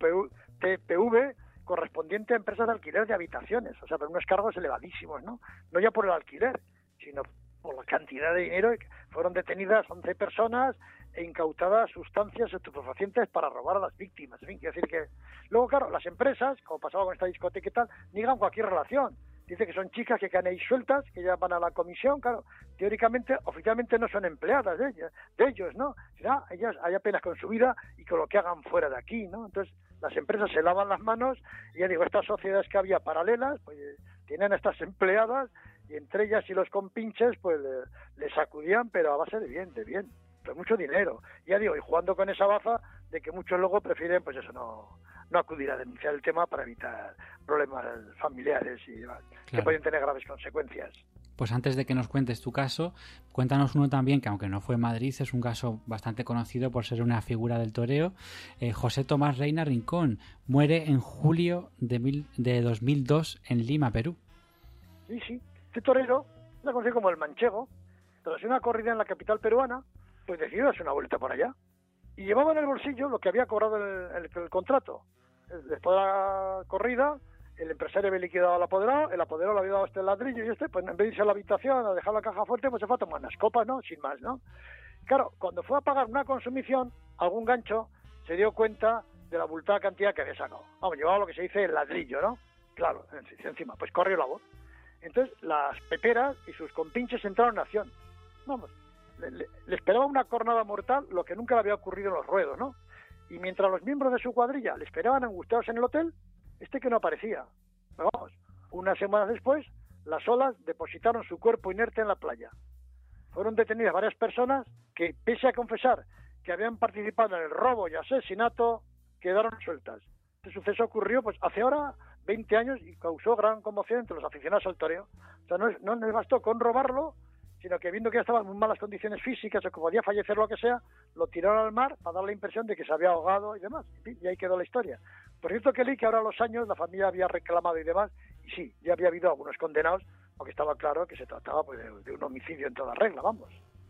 TPV correspondiente a empresas de alquiler de habitaciones, o sea, pero unos cargos elevadísimos, ¿no? No ya por el alquiler, sino por la cantidad de dinero. Fueron detenidas 11 personas e incautadas sustancias estupefacientes para robar a las víctimas. En fin, quiero decir que luego, claro, las empresas, como pasaba con esta discoteca y tal, niegan cualquier relación. Dice que son chicas que quedan ahí sueltas, que ya van a la comisión, claro. Teóricamente, oficialmente no son empleadas de ellos, ¿no? Ellas hay apenas con su vida y con lo que hagan fuera de aquí, ¿no? Entonces, las empresas se lavan las manos y ya digo, estas sociedades que había paralelas, pues tienen a estas empleadas y entre ellas y los compinches, pues les sacudían, pero a base de bien, pero mucho dinero. Ya digo, y jugando con esa baza de que muchos luego prefieren, pues eso, no acudir a denunciar el tema para evitar problemas familiares y demás, que pueden tener graves consecuencias. Pues antes de que nos cuentes tu caso, cuéntanos uno también, que aunque no fue en Madrid, es un caso bastante conocido por ser una figura del toreo. José Tomás Reina Rincón muere en julio de 2002 en Lima, Perú. Sí. Este torero se conoce como el Manchego. Tras una corrida en la capital peruana, pues decidió darse una vuelta por allá. Y llevaba en el bolsillo lo que había cobrado el contrato. Después de la corrida, el empresario había liquidado al apoderado, el apoderado le había dado este ladrillo y pues en vez de irse a la habitación a dejar la caja fuerte, pues se fue a tomar unas copas, ¿no? Sin más, ¿no? Claro, cuando fue a pagar una consumición, algún gancho se dio cuenta de la abultada cantidad que había sacado. Vamos, llevaba lo que se dice el ladrillo, ¿no? Claro, encima, pues corrió la voz. Entonces, las peperas y sus compinches entraron en acción. Vamos, le esperaba una cornada mortal, lo que nunca le había ocurrido en los ruedos, ¿no? Y mientras los miembros de su cuadrilla le esperaban angustiados en el hotel, que no aparecía. Pero vamos, unas semanas después, las olas depositaron su cuerpo inerte en la playa. Fueron detenidas varias personas que, pese a confesar que habían participado en el robo y asesinato, quedaron sueltas. Este suceso ocurrió pues hace ahora 20 años y causó gran conmoción entre los aficionados al toreo. O sea, no les bastó con robarlo, sino que viendo que ya estaba en muy malas condiciones físicas o que podía fallecer lo que sea, lo tiraron al mar para dar la impresión de que se había ahogado y demás. Y ahí quedó la historia. Por cierto que leí que ahora a los años la familia había reclamado y demás, y sí, ya había habido algunos condenados, porque estaba claro que se trataba pues de un homicidio en toda regla, vamos.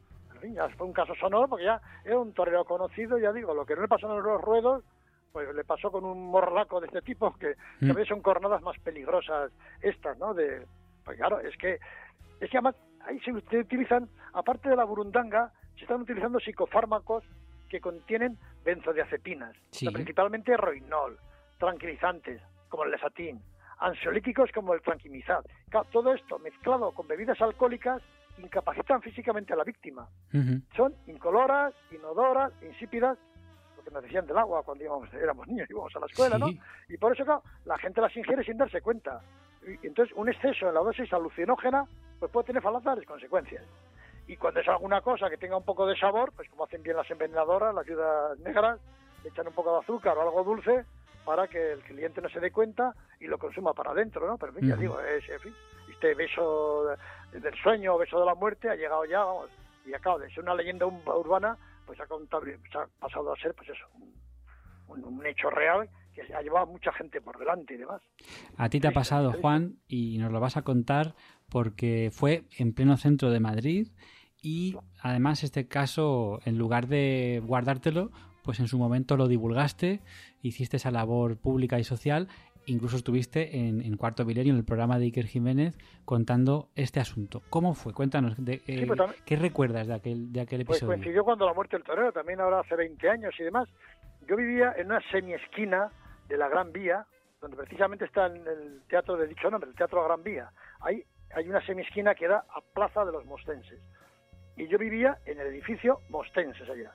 fin, ya fue un caso sonoro porque ya era un torero conocido, ya digo, lo que no le pasó en los ruedos, pues le pasó con un morlaco de este tipo, que a veces son cornadas más peligrosas estas, ¿no? Pues claro, es que además ahí se utilizan, aparte de la burundanga, se están utilizando psicofármacos que contienen benzodiazepinas, Sí. o sea, principalmente roinol, tranquilizantes, como el lesatín, ansiolíticos como el tranquimizat. Claro, todo esto mezclado con bebidas alcohólicas incapacitan físicamente a la víctima. Ujú. Son incoloras, inodoras, insípidas, lo que nos decían del agua cuando éramos niños, íbamos a la escuela, Sí. ¿no? Y por eso, claro, la gente las ingiere sin darse cuenta. Y entonces, un exceso en la dosis alucinógena pues puede tener fatales consecuencias. Y cuando es alguna cosa que tenga un poco de sabor, pues como hacen bien las envenenadoras, las viudas negras, le echan un poco de azúcar o algo dulce para que el cliente no se dé cuenta y lo consuma para adentro, ¿no? Pero en fin, ya digo, en fin, este beso del sueño o beso de la muerte ha llegado ya, vamos, y acaba de ser una leyenda urbana, pues ha pasado a ser, pues eso, un hecho real que ha llevado a mucha gente por delante y demás. A ti te ha pasado, Juan, y nos lo vas a contar porque fue en pleno centro de Madrid y además este caso, en lugar de guardártelo, pues en su momento lo divulgaste, hiciste esa labor pública y social, incluso estuviste en Cuarto Milenio, en el programa de Iker Jiménez, contando este asunto. ¿Cómo fue? Cuéntanos, ¿qué recuerdas de aquel episodio? Pues coincidió cuando la muerte del torero, también ahora hace 20 años y demás. Yo vivía en una semiesquina de la Gran Vía, donde precisamente está el teatro de dicho nombre, el Teatro Gran Vía. Ahí hay una semiesquina que da a Plaza de los Mostenses. Y yo vivía en el edificio Mostenses allá.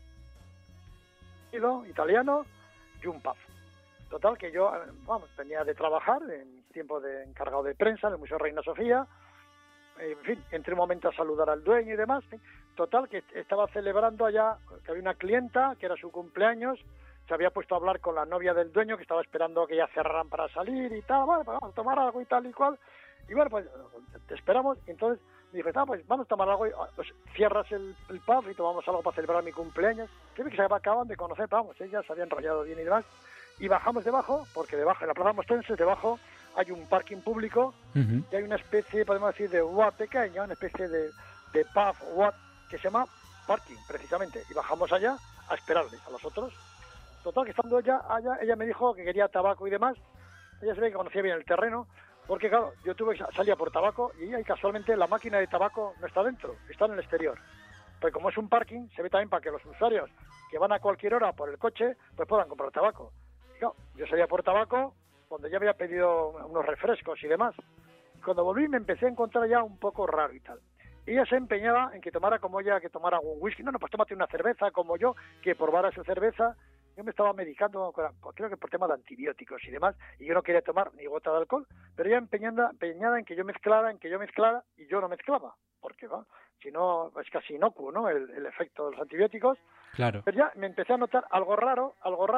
Italiano y un pub. Total, que yo, venía de trabajar en mi tiempo de encargado de prensa en el Museo Reina Sofía. En fin, entré un momento a saludar al dueño y demás. Total, que estaba celebrando allá, que había una clienta, que era su cumpleaños. Se había puesto a hablar con la novia del dueño, que estaba esperando que ya cerraran para salir y tal. Bueno, pues vamos a tomar algo y tal y cual. Y bueno, pues te esperamos. Y entonces me dijo, pues vamos a tomar algo. Y, pues cierras el pub y tomamos algo para celebrar mi cumpleaños. Que se acaban de conocer, pero vamos, ellas se habían enrollado bien y demás. Y bajamos debajo, porque debajo, en la Plaza Mostenses, debajo hay un parking público y hay una especie, podemos decir, de UAT pequeña, una especie de pub UAT que se llama parking, precisamente. Y bajamos allá a esperarles a los otros. Total, que estando allá, ella me dijo que quería tabaco y demás. Ella se ve que conocía bien el terreno, porque claro, yo salía por tabaco y ahí casualmente la máquina de tabaco no está dentro, está en el exterior. Pues como es un parking, se ve también para que los usuarios que van a cualquier hora por el coche, pues puedan comprar tabaco. Y claro, yo salía por tabaco cuando ya había pedido unos refrescos y demás. Cuando volví me empecé a encontrar ya un poco raro y tal. Y ella se empeñaba en que tomara como ella, que tomara un whisky. No, pues tómate una cerveza como yo, que probara su cerveza. Yo me estaba medicando, creo que por temas de antibióticos y demás, y yo no quería tomar ni gota de alcohol, pero ella empeñada en que yo mezclara, y yo no mezclaba, porque si no, es casi inocuo, ¿no? El efecto de los antibióticos. Claro. Pero ya me empecé a notar algo raro,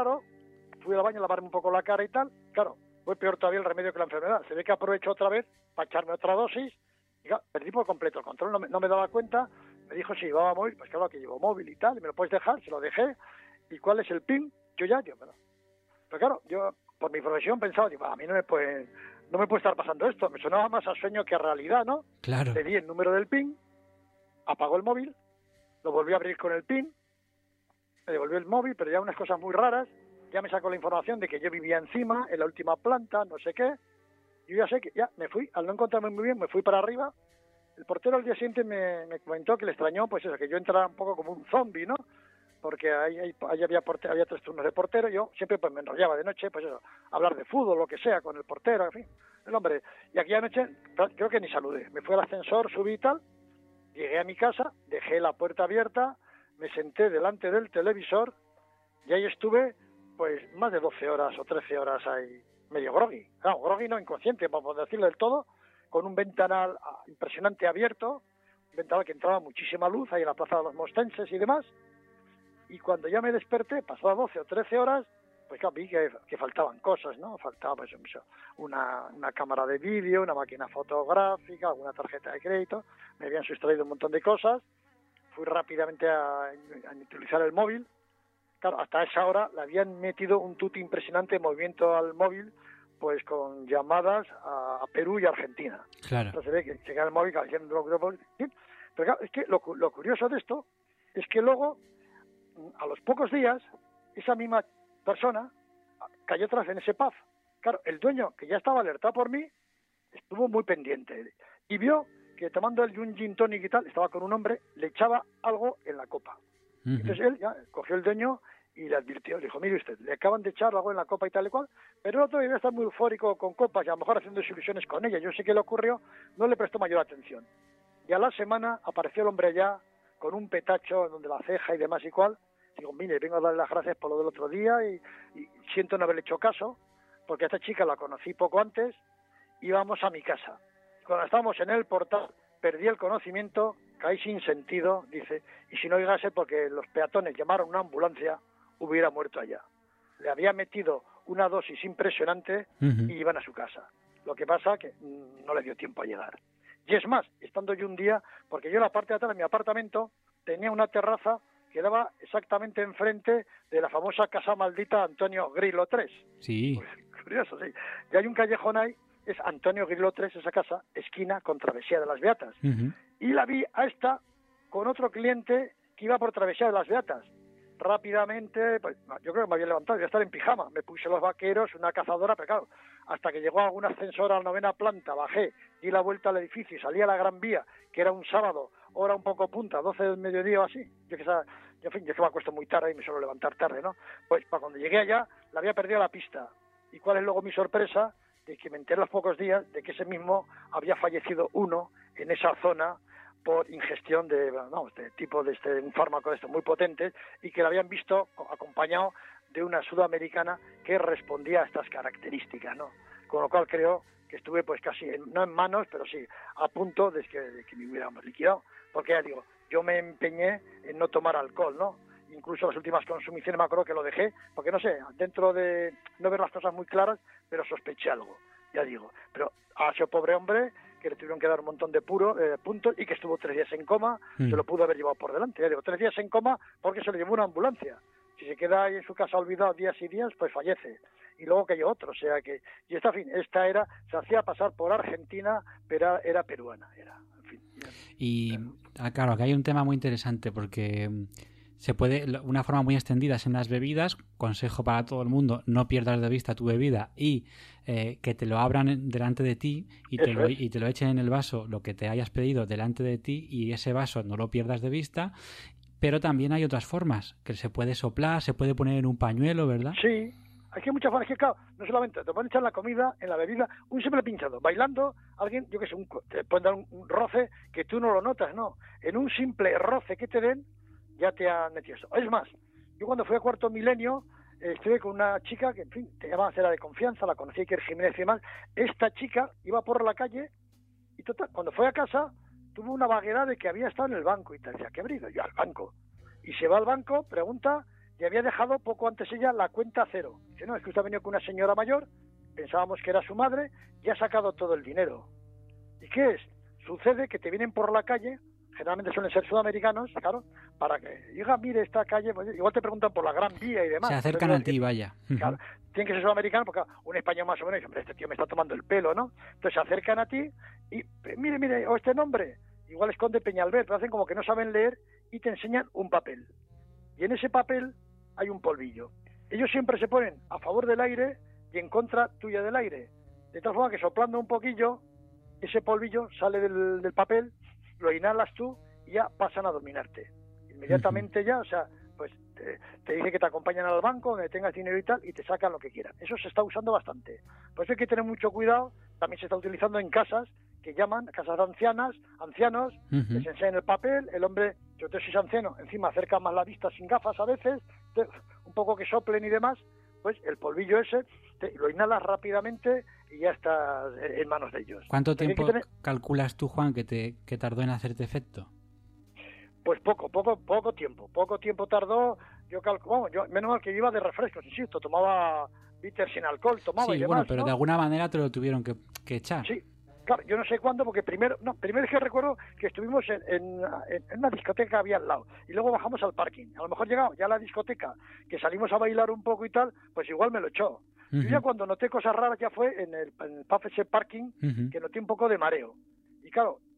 fui al baño a lavarme un poco la cara y tal, claro, fue peor todavía el remedio que la enfermedad. Se ve que aprovecho otra vez para echarme otra dosis, y claro, perdí por completo el control, no me daba cuenta, me dijo si llevaba móvil, pues claro que llevo móvil y tal, y me lo puedes dejar, se lo dejé. ¿Y cuál es el PIN? Pero claro, yo por mi profesión pensaba, a mí no me puede estar pasando esto, me sonaba más a sueño que a realidad, ¿no? Claro. Le di el número del PIN, apagó el móvil, lo volví a abrir con el PIN, me devolvió el móvil, pero ya unas cosas muy raras, ya me sacó la información de que yo vivía encima, en la última planta, no sé qué. Yo ya sé que ya me fui, al no encontrarme muy bien, me fui para arriba. El portero al día siguiente me comentó que le extrañó, pues eso, que yo entrara un poco como un zombie, ¿no? Porque ahí había 3 turnos de portero, yo siempre pues me enrollaba de noche, pues eso, hablar de fútbol, lo que sea, con el portero, en fin, el hombre. Y aquella noche, creo que ni saludé, me fui al ascensor, subí y tal, llegué a mi casa, dejé la puerta abierta, me senté delante del televisor y ahí estuve, pues, más de 12 horas o 13 horas ahí, medio groggy. Claro, groggy no inconsciente, por decirlo del todo, con un ventanal impresionante abierto, un ventanal que entraba muchísima luz ahí en la Plaza de los Mostenses y demás. Y cuando ya me desperté, pasadas 12 o 13 horas, pues claro, vi que faltaban cosas, ¿no? Faltaba pues una cámara de vídeo, una máquina fotográfica, alguna tarjeta de crédito. Me habían sustraído un montón de cosas. Fui rápidamente a utilizar el móvil. Claro, hasta esa hora le habían metido un tuti impresionante de movimiento al móvil, pues con llamadas a Perú y Argentina. Claro. Entonces se ve que llega el móvil, Pero claro, es que lo curioso de esto es que luego, a los pocos días, esa misma persona cayó atrás en ese pub. Claro, el dueño, que ya estaba alertado por mí, estuvo muy pendiente y vio que tomando el un gin tonic y tal, estaba con un hombre, le echaba algo en la copa. Uh-huh. Entonces él ya cogió el dueño y le advirtió, le dijo, mire usted, le acaban de echar algo en la copa y tal y cual, pero el otro debe estar muy eufórico con copas y a lo mejor haciendo ilusiones con ella. Yo sé que le ocurrió, no le prestó mayor atención. Y a la semana apareció el hombre allá con un petacho donde la ceja y demás y cual. Digo, mire, vengo a darle las gracias por lo del otro día y siento no haberle hecho caso, porque a esta chica la conocí poco antes, íbamos a mi casa. Cuando estábamos en el portal, perdí el conocimiento, caí sin sentido, dice, y si no llegase porque los peatones llamaron una ambulancia, hubiera muerto allá. Le había metido una dosis impresionante y iban a su casa. Lo que pasa que no le dio tiempo a llegar. Y es más, estando yo un día, porque yo en la parte de atrás de mi apartamento tenía una terraza que daba exactamente enfrente de la famosa casa maldita Antonio Grillo 3. Sí. Pues, curioso, sí. Y hay un callejón ahí, es Antonio Grillo 3, esa casa, esquina con Travesía de las Beatas. Y la vi a esta con otro cliente que iba por Travesía de las Beatas. Rápidamente, pues, yo creo que me había levantado, iba a estar en pijama, me puse los vaqueros, una cazadora, pero claro, hasta que llegó a algún ascensor a la 9ª planta, bajé, di la vuelta al edificio y salí a la Gran Vía, que era un sábado, hora un poco punta, 12 del mediodía o así, yo que me acuesto muy tarde y me suelo levantar tarde, ¿no? Pues para cuando llegué allá, la había perdido la pista. ¿Y cuál es luego mi sorpresa? De que me enteré a los pocos días de que ese mismo había fallecido uno en esa zona por ingestión de un fármaco de estos muy potentes y que lo habían visto acompañado de una sudamericana que respondía a estas características, ¿no? Con lo cual creo que estuve pues casi, no en manos, pero sí a punto de que me hubiéramos liquidado, porque ya digo, yo me empeñé en no tomar alcohol, ¿no? Incluso las últimas consumiciones me acuerdo que lo dejé, porque no sé, dentro de no ver las cosas muy claras, pero sospeché algo, ya digo. Pero a ese pobre hombre que le tuvieron que dar un montón de puntos y que estuvo 3 días en coma, se lo pudo haber llevado por delante. Ya digo, 3 días en coma porque se le llevó una ambulancia. Si se queda ahí en su casa olvidado días y días, pues fallece. Y luego cayó otro, o sea que... Y esta se hacía pasar por argentina, pero era peruana. Claro, que hay un tema muy interesante porque... Se puede, una forma muy extendida es en las bebidas, consejo para todo el mundo, no pierdas de vista tu bebida y que te lo abran delante de ti y te lo echen en el vaso, lo que te hayas pedido delante de ti y ese vaso no lo pierdas de vista, pero también hay otras formas, que se puede soplar, se puede poner en un pañuelo, ¿verdad? Sí, hay que muchas formas, que claro, no solamente te pueden echar en la comida, en la bebida, un simple pinchado, bailando, alguien, yo que sé, te pueden dar un roce que tú no lo notas, no, en un simple roce que te den, ya te han metido eso. Es más, yo cuando fui a Cuarto Milenio estuve con una chica que, en fin, te llamaba, era de confianza, la conocí, que era Jiménez y demás. Esta chica iba por la calle y total, cuando fue a casa tuvo una vaguedad de que había estado en el banco y te decía, ¿qué ha abrido? Yo al banco. Y se va al banco, pregunta, y había dejado poco antes ella la cuenta cero. Dice, no, es que usted ha venido con una señora mayor, pensábamos que era su madre, y ha sacado todo el dinero. ¿Y qué es? Sucede que te vienen por la calle, generalmente suelen ser sudamericanos, claro, para que diga, mire esta calle, pues, igual te preguntan por la Gran Vía y demás. Se acercan a ti, vaya. Claro, tienen que ser sudamericanos porque un español más o menos dice, hombre, este tío me está tomando el pelo, ¿no? Entonces se acercan a ti y, mire, o este nombre, igual esconde Peñalver, pero hacen como que no saben leer y te enseñan un papel. Y en ese papel hay un polvillo. Ellos siempre se ponen a favor del aire y en contra tuya del aire. De tal forma que soplando un poquillo, ese polvillo sale del papel, lo inhalas tú y ya pasan a dominarte. Inmediatamente ya, o sea, pues te dice que te acompañan al banco, donde tengas dinero y tal, y te sacan lo que quieran. Eso se está usando bastante. Por eso hay que tener mucho cuidado. También se está utilizando en casas, que llaman casas de ancianos, les enseñan el papel, el hombre, yo te soy anciano, encima acerca más la vista sin gafas a veces, un poco que soplen y demás, pues el polvillo ese, lo inhalas rápidamente y ya está en manos de ellos. ¿Cuánto tiempo calculas tú, Juan, que tardó en hacerte efecto? Pues poco tiempo tardó. Yo calculo, menos mal que iba de refrescos, insisto, tomaba bitter sin alcohol, tomaba y demás. Sí, bueno, pero ¿no? De alguna manera te lo tuvieron que echar. Sí, claro, yo no sé cuándo, porque primero es que recuerdo que estuvimos en una discoteca que había al lado, y luego bajamos al parking. A lo mejor llegamos ya a la discoteca, que salimos a bailar un poco y tal, pues igual me lo echó. Yo ya cuando noté cosas raras ya fue en el pub ese parking, que noté un poco de mareo. Y claro,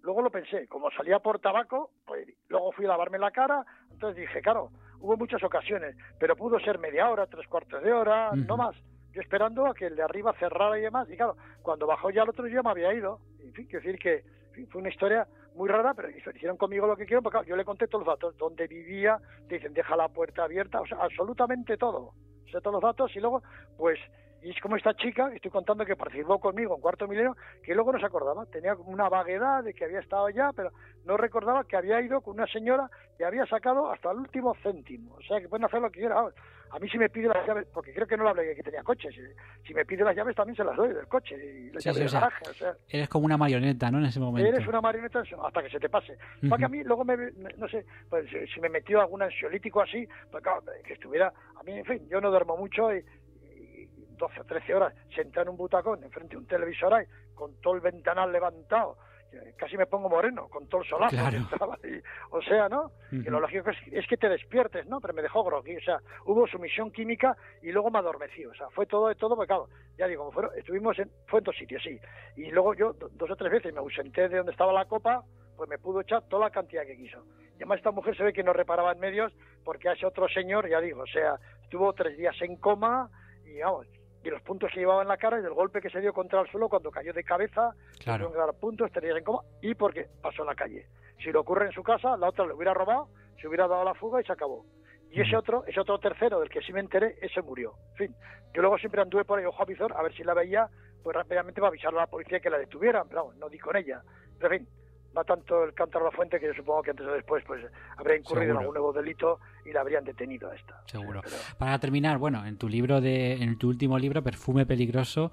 luego lo pensé, como salía por tabaco, pues luego fui a lavarme la cara, entonces dije, claro, hubo muchas ocasiones, pero pudo ser media hora, 3/4 de hora, no más. Yo esperando a que el de arriba cerrara y demás, y claro, cuando bajó ya el otro yo me había ido. En fin, quiero decir que fue una historia muy rara, pero hicieron conmigo lo que quiero, porque claro, yo le conté todos los datos, dónde vivía, te dicen, deja la puerta abierta, o sea, absolutamente todo. Sé todos los datos y luego, pues, y es como esta chica, estoy contando que participó conmigo en Cuarto Milenio, que luego no se acordaba, tenía una vaguedad de que había estado allá, pero no recordaba que había ido con una señora que había sacado hasta el último céntimo, o sea, que pueden hacer lo que quieran. A mí si me pide las llaves, porque creo que no le hablé que tenía coche, si me pide las llaves también se las doy del coche, y las llaves del garaje, o sea, eres como una marioneta, ¿no?, en ese momento. Eres una marioneta hasta que se te pase. Porque a mí luego no sé, pues si me metió algún ansiolítico así, pues claro, que estuviera, a mí, en fin, yo no duermo mucho y 12 o 13 horas sentado en un butacón enfrente de un televisor ahí, con todo el ventanal levantado, casi me pongo moreno, con todo el solazo. Claro. O sea, ¿no? Que lo lógico es que te despiertes, ¿no? Pero me dejó groggy, o sea, hubo sumisión química y luego me adormecí, o sea, fue todo de todo, porque claro, ya digo, fue en 2 sitios, sí, y luego yo 2 o 3 veces me ausenté de donde estaba la copa, pues me pudo echar toda la cantidad que quiso. Y además esta mujer se ve que no reparaba en medios, porque a ese otro señor, ya digo, o sea, estuvo 3 días en coma, y vamos, y los puntos que llevaba en la cara y del golpe que se dio contra el suelo cuando cayó de cabeza, claro, tuvieron que dar puntos, 3 días en coma, y porque pasó en la calle. Si lo ocurre en su casa, la otra le hubiera robado, se hubiera dado la fuga y se acabó. Y ese otro tercero del que sí me enteré, ese murió. En fin, yo luego siempre anduve por ahí ojo a visor a ver si la veía, pues rápidamente para avisar a la policía que la detuvieran, pero vamos, no di con ella. Pero en fin, va tanto el cántaro a la fuente que yo supongo que antes o después pues habría incurrido en algún nuevo delito y la habrían detenido a esta. Seguro. Pero... Para terminar, bueno, en tu último libro, Perfume Peligroso,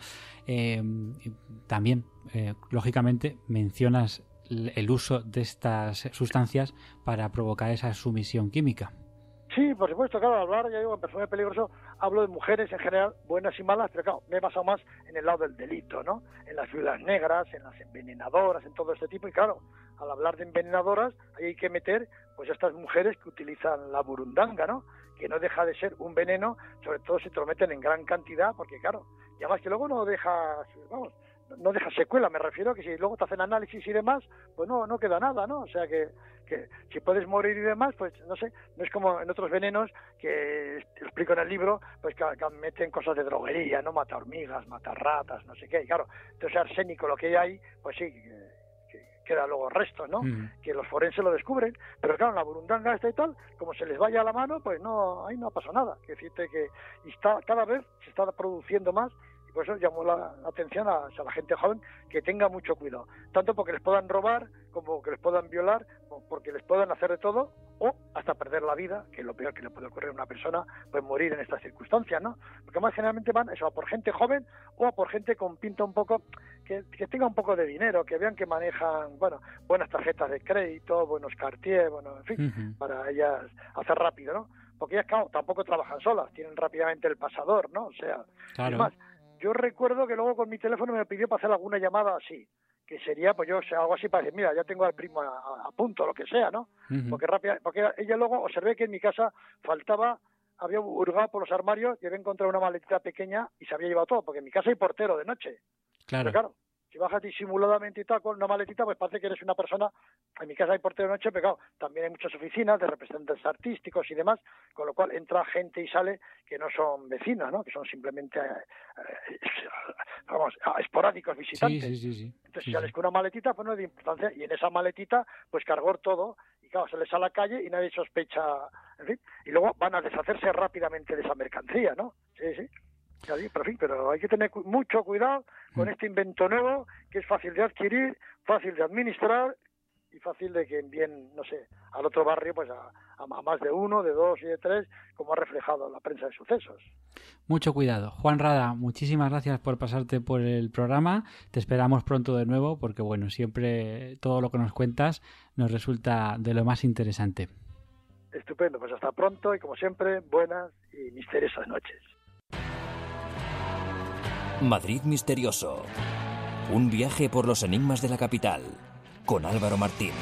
también, lógicamente, mencionas el uso de estas sustancias para provocar esa sumisión química. Sí, por supuesto, claro, al hablar, ya digo, en Perfume Peligroso hablo de mujeres en general, buenas y malas, pero claro, me he basado más en el lado del delito, ¿no? En las viudas negras, en las envenenadoras, en todo este tipo, y claro, al hablar de envenenadoras, ahí hay que meter, pues, estas mujeres que utilizan la burundanga, ¿no? Que no deja de ser un veneno, sobre todo si te lo meten en gran cantidad, porque claro, y además que luego no deja, vamos, no deja secuela, me refiero que si luego te hacen análisis y demás, pues no queda nada, ¿no? O sea que si puedes morir y demás, pues no sé, no es como en otros venenos que explico en el libro, pues que meten cosas de droguería, ¿no? Mata hormigas, mata ratas, no sé qué, y claro, entonces arsénico lo que hay, pues sí, que queda luego restos, ¿no? Que los forenses lo descubren, pero claro, en la burundanga esta y tal, como se les vaya a la mano, pues no, ahí no pasa nada, que decirte que cada vez se está produciendo más. Por eso llamó la atención a la gente joven que tenga mucho cuidado, tanto porque les puedan robar, como que les puedan violar, o porque les puedan hacer de todo, o hasta perder la vida, que es lo peor que le puede ocurrir a una persona, pues morir en estas circunstancias, ¿no? Porque más generalmente van eso, a por gente joven o a por gente con pinta un poco, que tenga un poco de dinero, que vean que manejan, bueno, buenas tarjetas de crédito, buenos Cartier, bueno, en fin, para ellas hacer rápido, ¿no? Porque ellas, claro, tampoco trabajan solas, tienen rápidamente el pasador, ¿no? O sea, claro. Además, yo recuerdo que luego con mi teléfono me pidió para hacer alguna llamada así, que sería, pues yo, o sea, algo así para decir, mira, ya tengo al primo a punto, lo que sea, ¿no? Porque ella luego observé que en mi casa había hurgado por los armarios y había encontrado una maletita pequeña y se había llevado todo, porque en mi casa hay portero de noche. Claro. Pero claro, si bajas disimuladamente y tal con una maletita, pues parece que eres una persona. En mi casa hay portero de noche, pero claro, también hay muchas oficinas de representantes artísticos y demás, con lo cual entra gente y sale que no son vecinos, ¿no? Que son simplemente, esporádicos visitantes. Sí. Entonces, si sales con una maletita, pues no es de importancia, y en esa maletita, pues cargó todo, y claro, sales a la calle y nadie sospecha, en fin, y luego van a deshacerse rápidamente de esa mercancía, ¿no? Sí. Pero hay que tener mucho cuidado con este invento nuevo, que es fácil de adquirir, fácil de administrar y fácil de que envíen, no sé, al otro barrio, pues a más de 1, de 2 y de 3, como ha reflejado la prensa de sucesos. Mucho cuidado. Juan Rada, muchísimas gracias por pasarte por el programa. Te esperamos pronto de nuevo porque, bueno, siempre todo lo que nos cuentas nos resulta de lo más interesante. Estupendo, pues hasta pronto y, como siempre, buenas y misteriosas noches. Madrid Misterioso. Un viaje por los enigmas de la capital, con Álvaro Martín.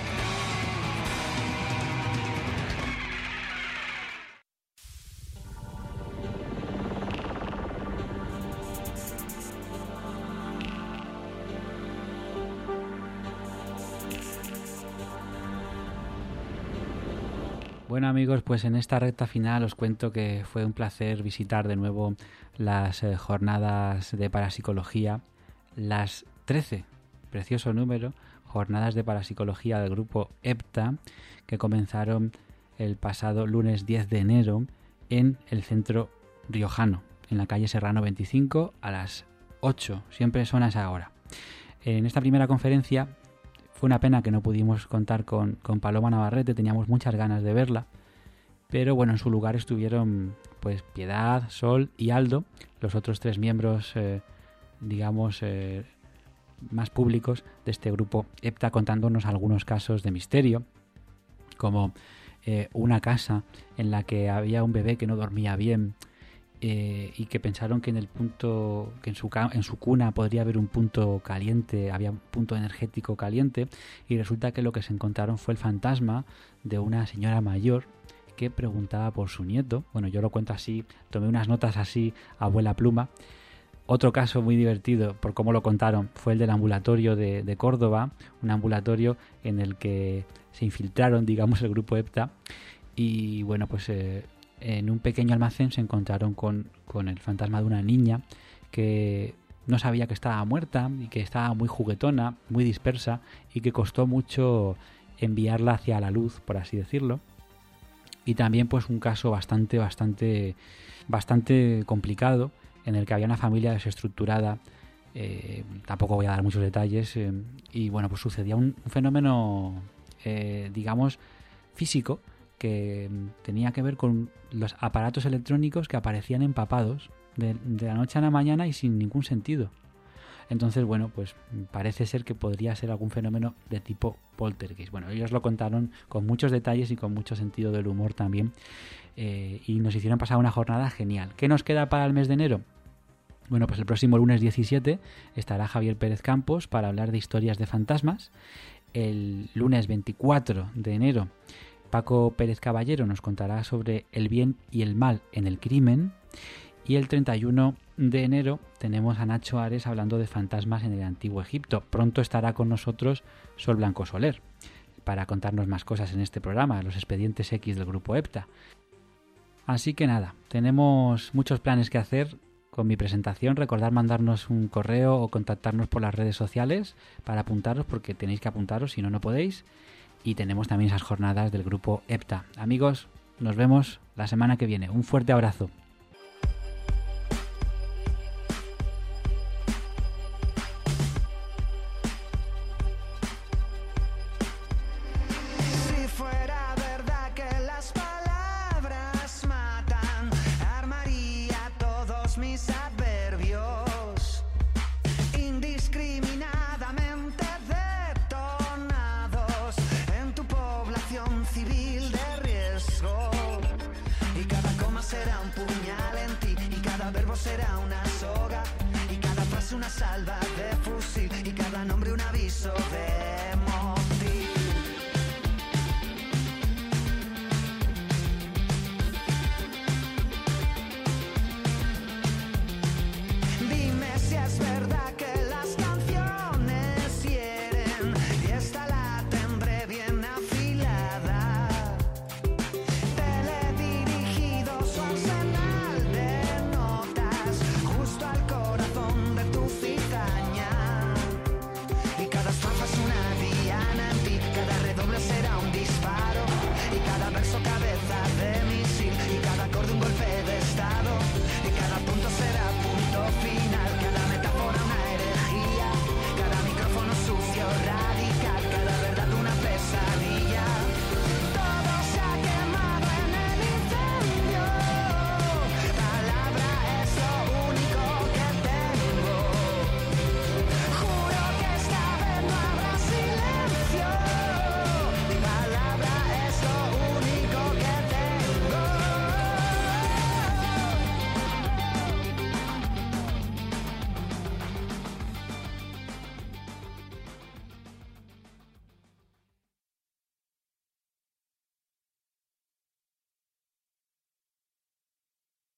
Bueno amigos, pues en esta recta final os cuento que fue un placer visitar de nuevo las jornadas de parapsicología, las 13, precioso número, jornadas de parapsicología del grupo EPTA, que comenzaron el pasado lunes 10 de enero en el centro riojano, en la calle Serrano 25 a las 8, siempre son a esa hora. En esta primera conferencia fue una pena que no pudimos contar con Paloma Navarrete, teníamos muchas ganas de verla, pero bueno, en su lugar estuvieron pues Piedad, Sol y Aldo, los otros 3 miembros, más públicos de este grupo EPTA, contándonos algunos casos de misterio, como una casa en la que había un bebé que no dormía bien, y que pensaron que en el punto, que en su cuna podría haber un punto caliente, había un punto energético caliente, y resulta que lo que se encontraron fue el fantasma de una señora mayor que preguntaba por su nieto. Bueno, yo lo cuento así, tomé unas notas así, abuela pluma. Otro caso muy divertido, por cómo lo contaron, fue el del ambulatorio de Córdoba, un ambulatorio en el que se infiltraron, digamos, el grupo EPTA, y bueno, pues en un pequeño almacén se encontraron con el fantasma de una niña que no sabía que estaba muerta y que estaba muy juguetona, muy dispersa, y que costó mucho enviarla hacia la luz, por así decirlo. Y también pues un caso bastante complicado, en el que había una familia desestructurada, tampoco voy a dar muchos detalles, y bueno, pues sucedía un fenómeno, físico, que tenía que ver con los aparatos electrónicos que aparecían empapados de la noche a la mañana y sin ningún sentido. Entonces, bueno, pues parece ser que podría ser algún fenómeno de tipo poltergeist. Bueno, ellos lo contaron con muchos detalles y con mucho sentido del humor también, y nos hicieron pasar una jornada genial. ¿Qué nos queda para el mes de enero? Bueno, pues el próximo lunes 17 estará Javier Pérez Campos para hablar de historias de fantasmas. El lunes 24 de enero Paco Pérez Caballero nos contará sobre el bien y el mal en el crimen. Y el 31 de enero tenemos a Nacho Ares hablando de fantasmas en el Antiguo Egipto. Pronto estará con nosotros Sol Blanco Soler para contarnos más cosas en este programa, los expedientes X del grupo EPTA. Así que nada, tenemos muchos planes que hacer con mi presentación. Recordad mandarnos un correo o contactarnos por las redes sociales para apuntaros, porque tenéis que apuntaros, si no, no podéis. Y tenemos también esas jornadas del grupo EPTA. Amigos, nos vemos la semana que viene. Un fuerte abrazo. Será una soga y cada frase una salva de fusil y cada nombre un aviso de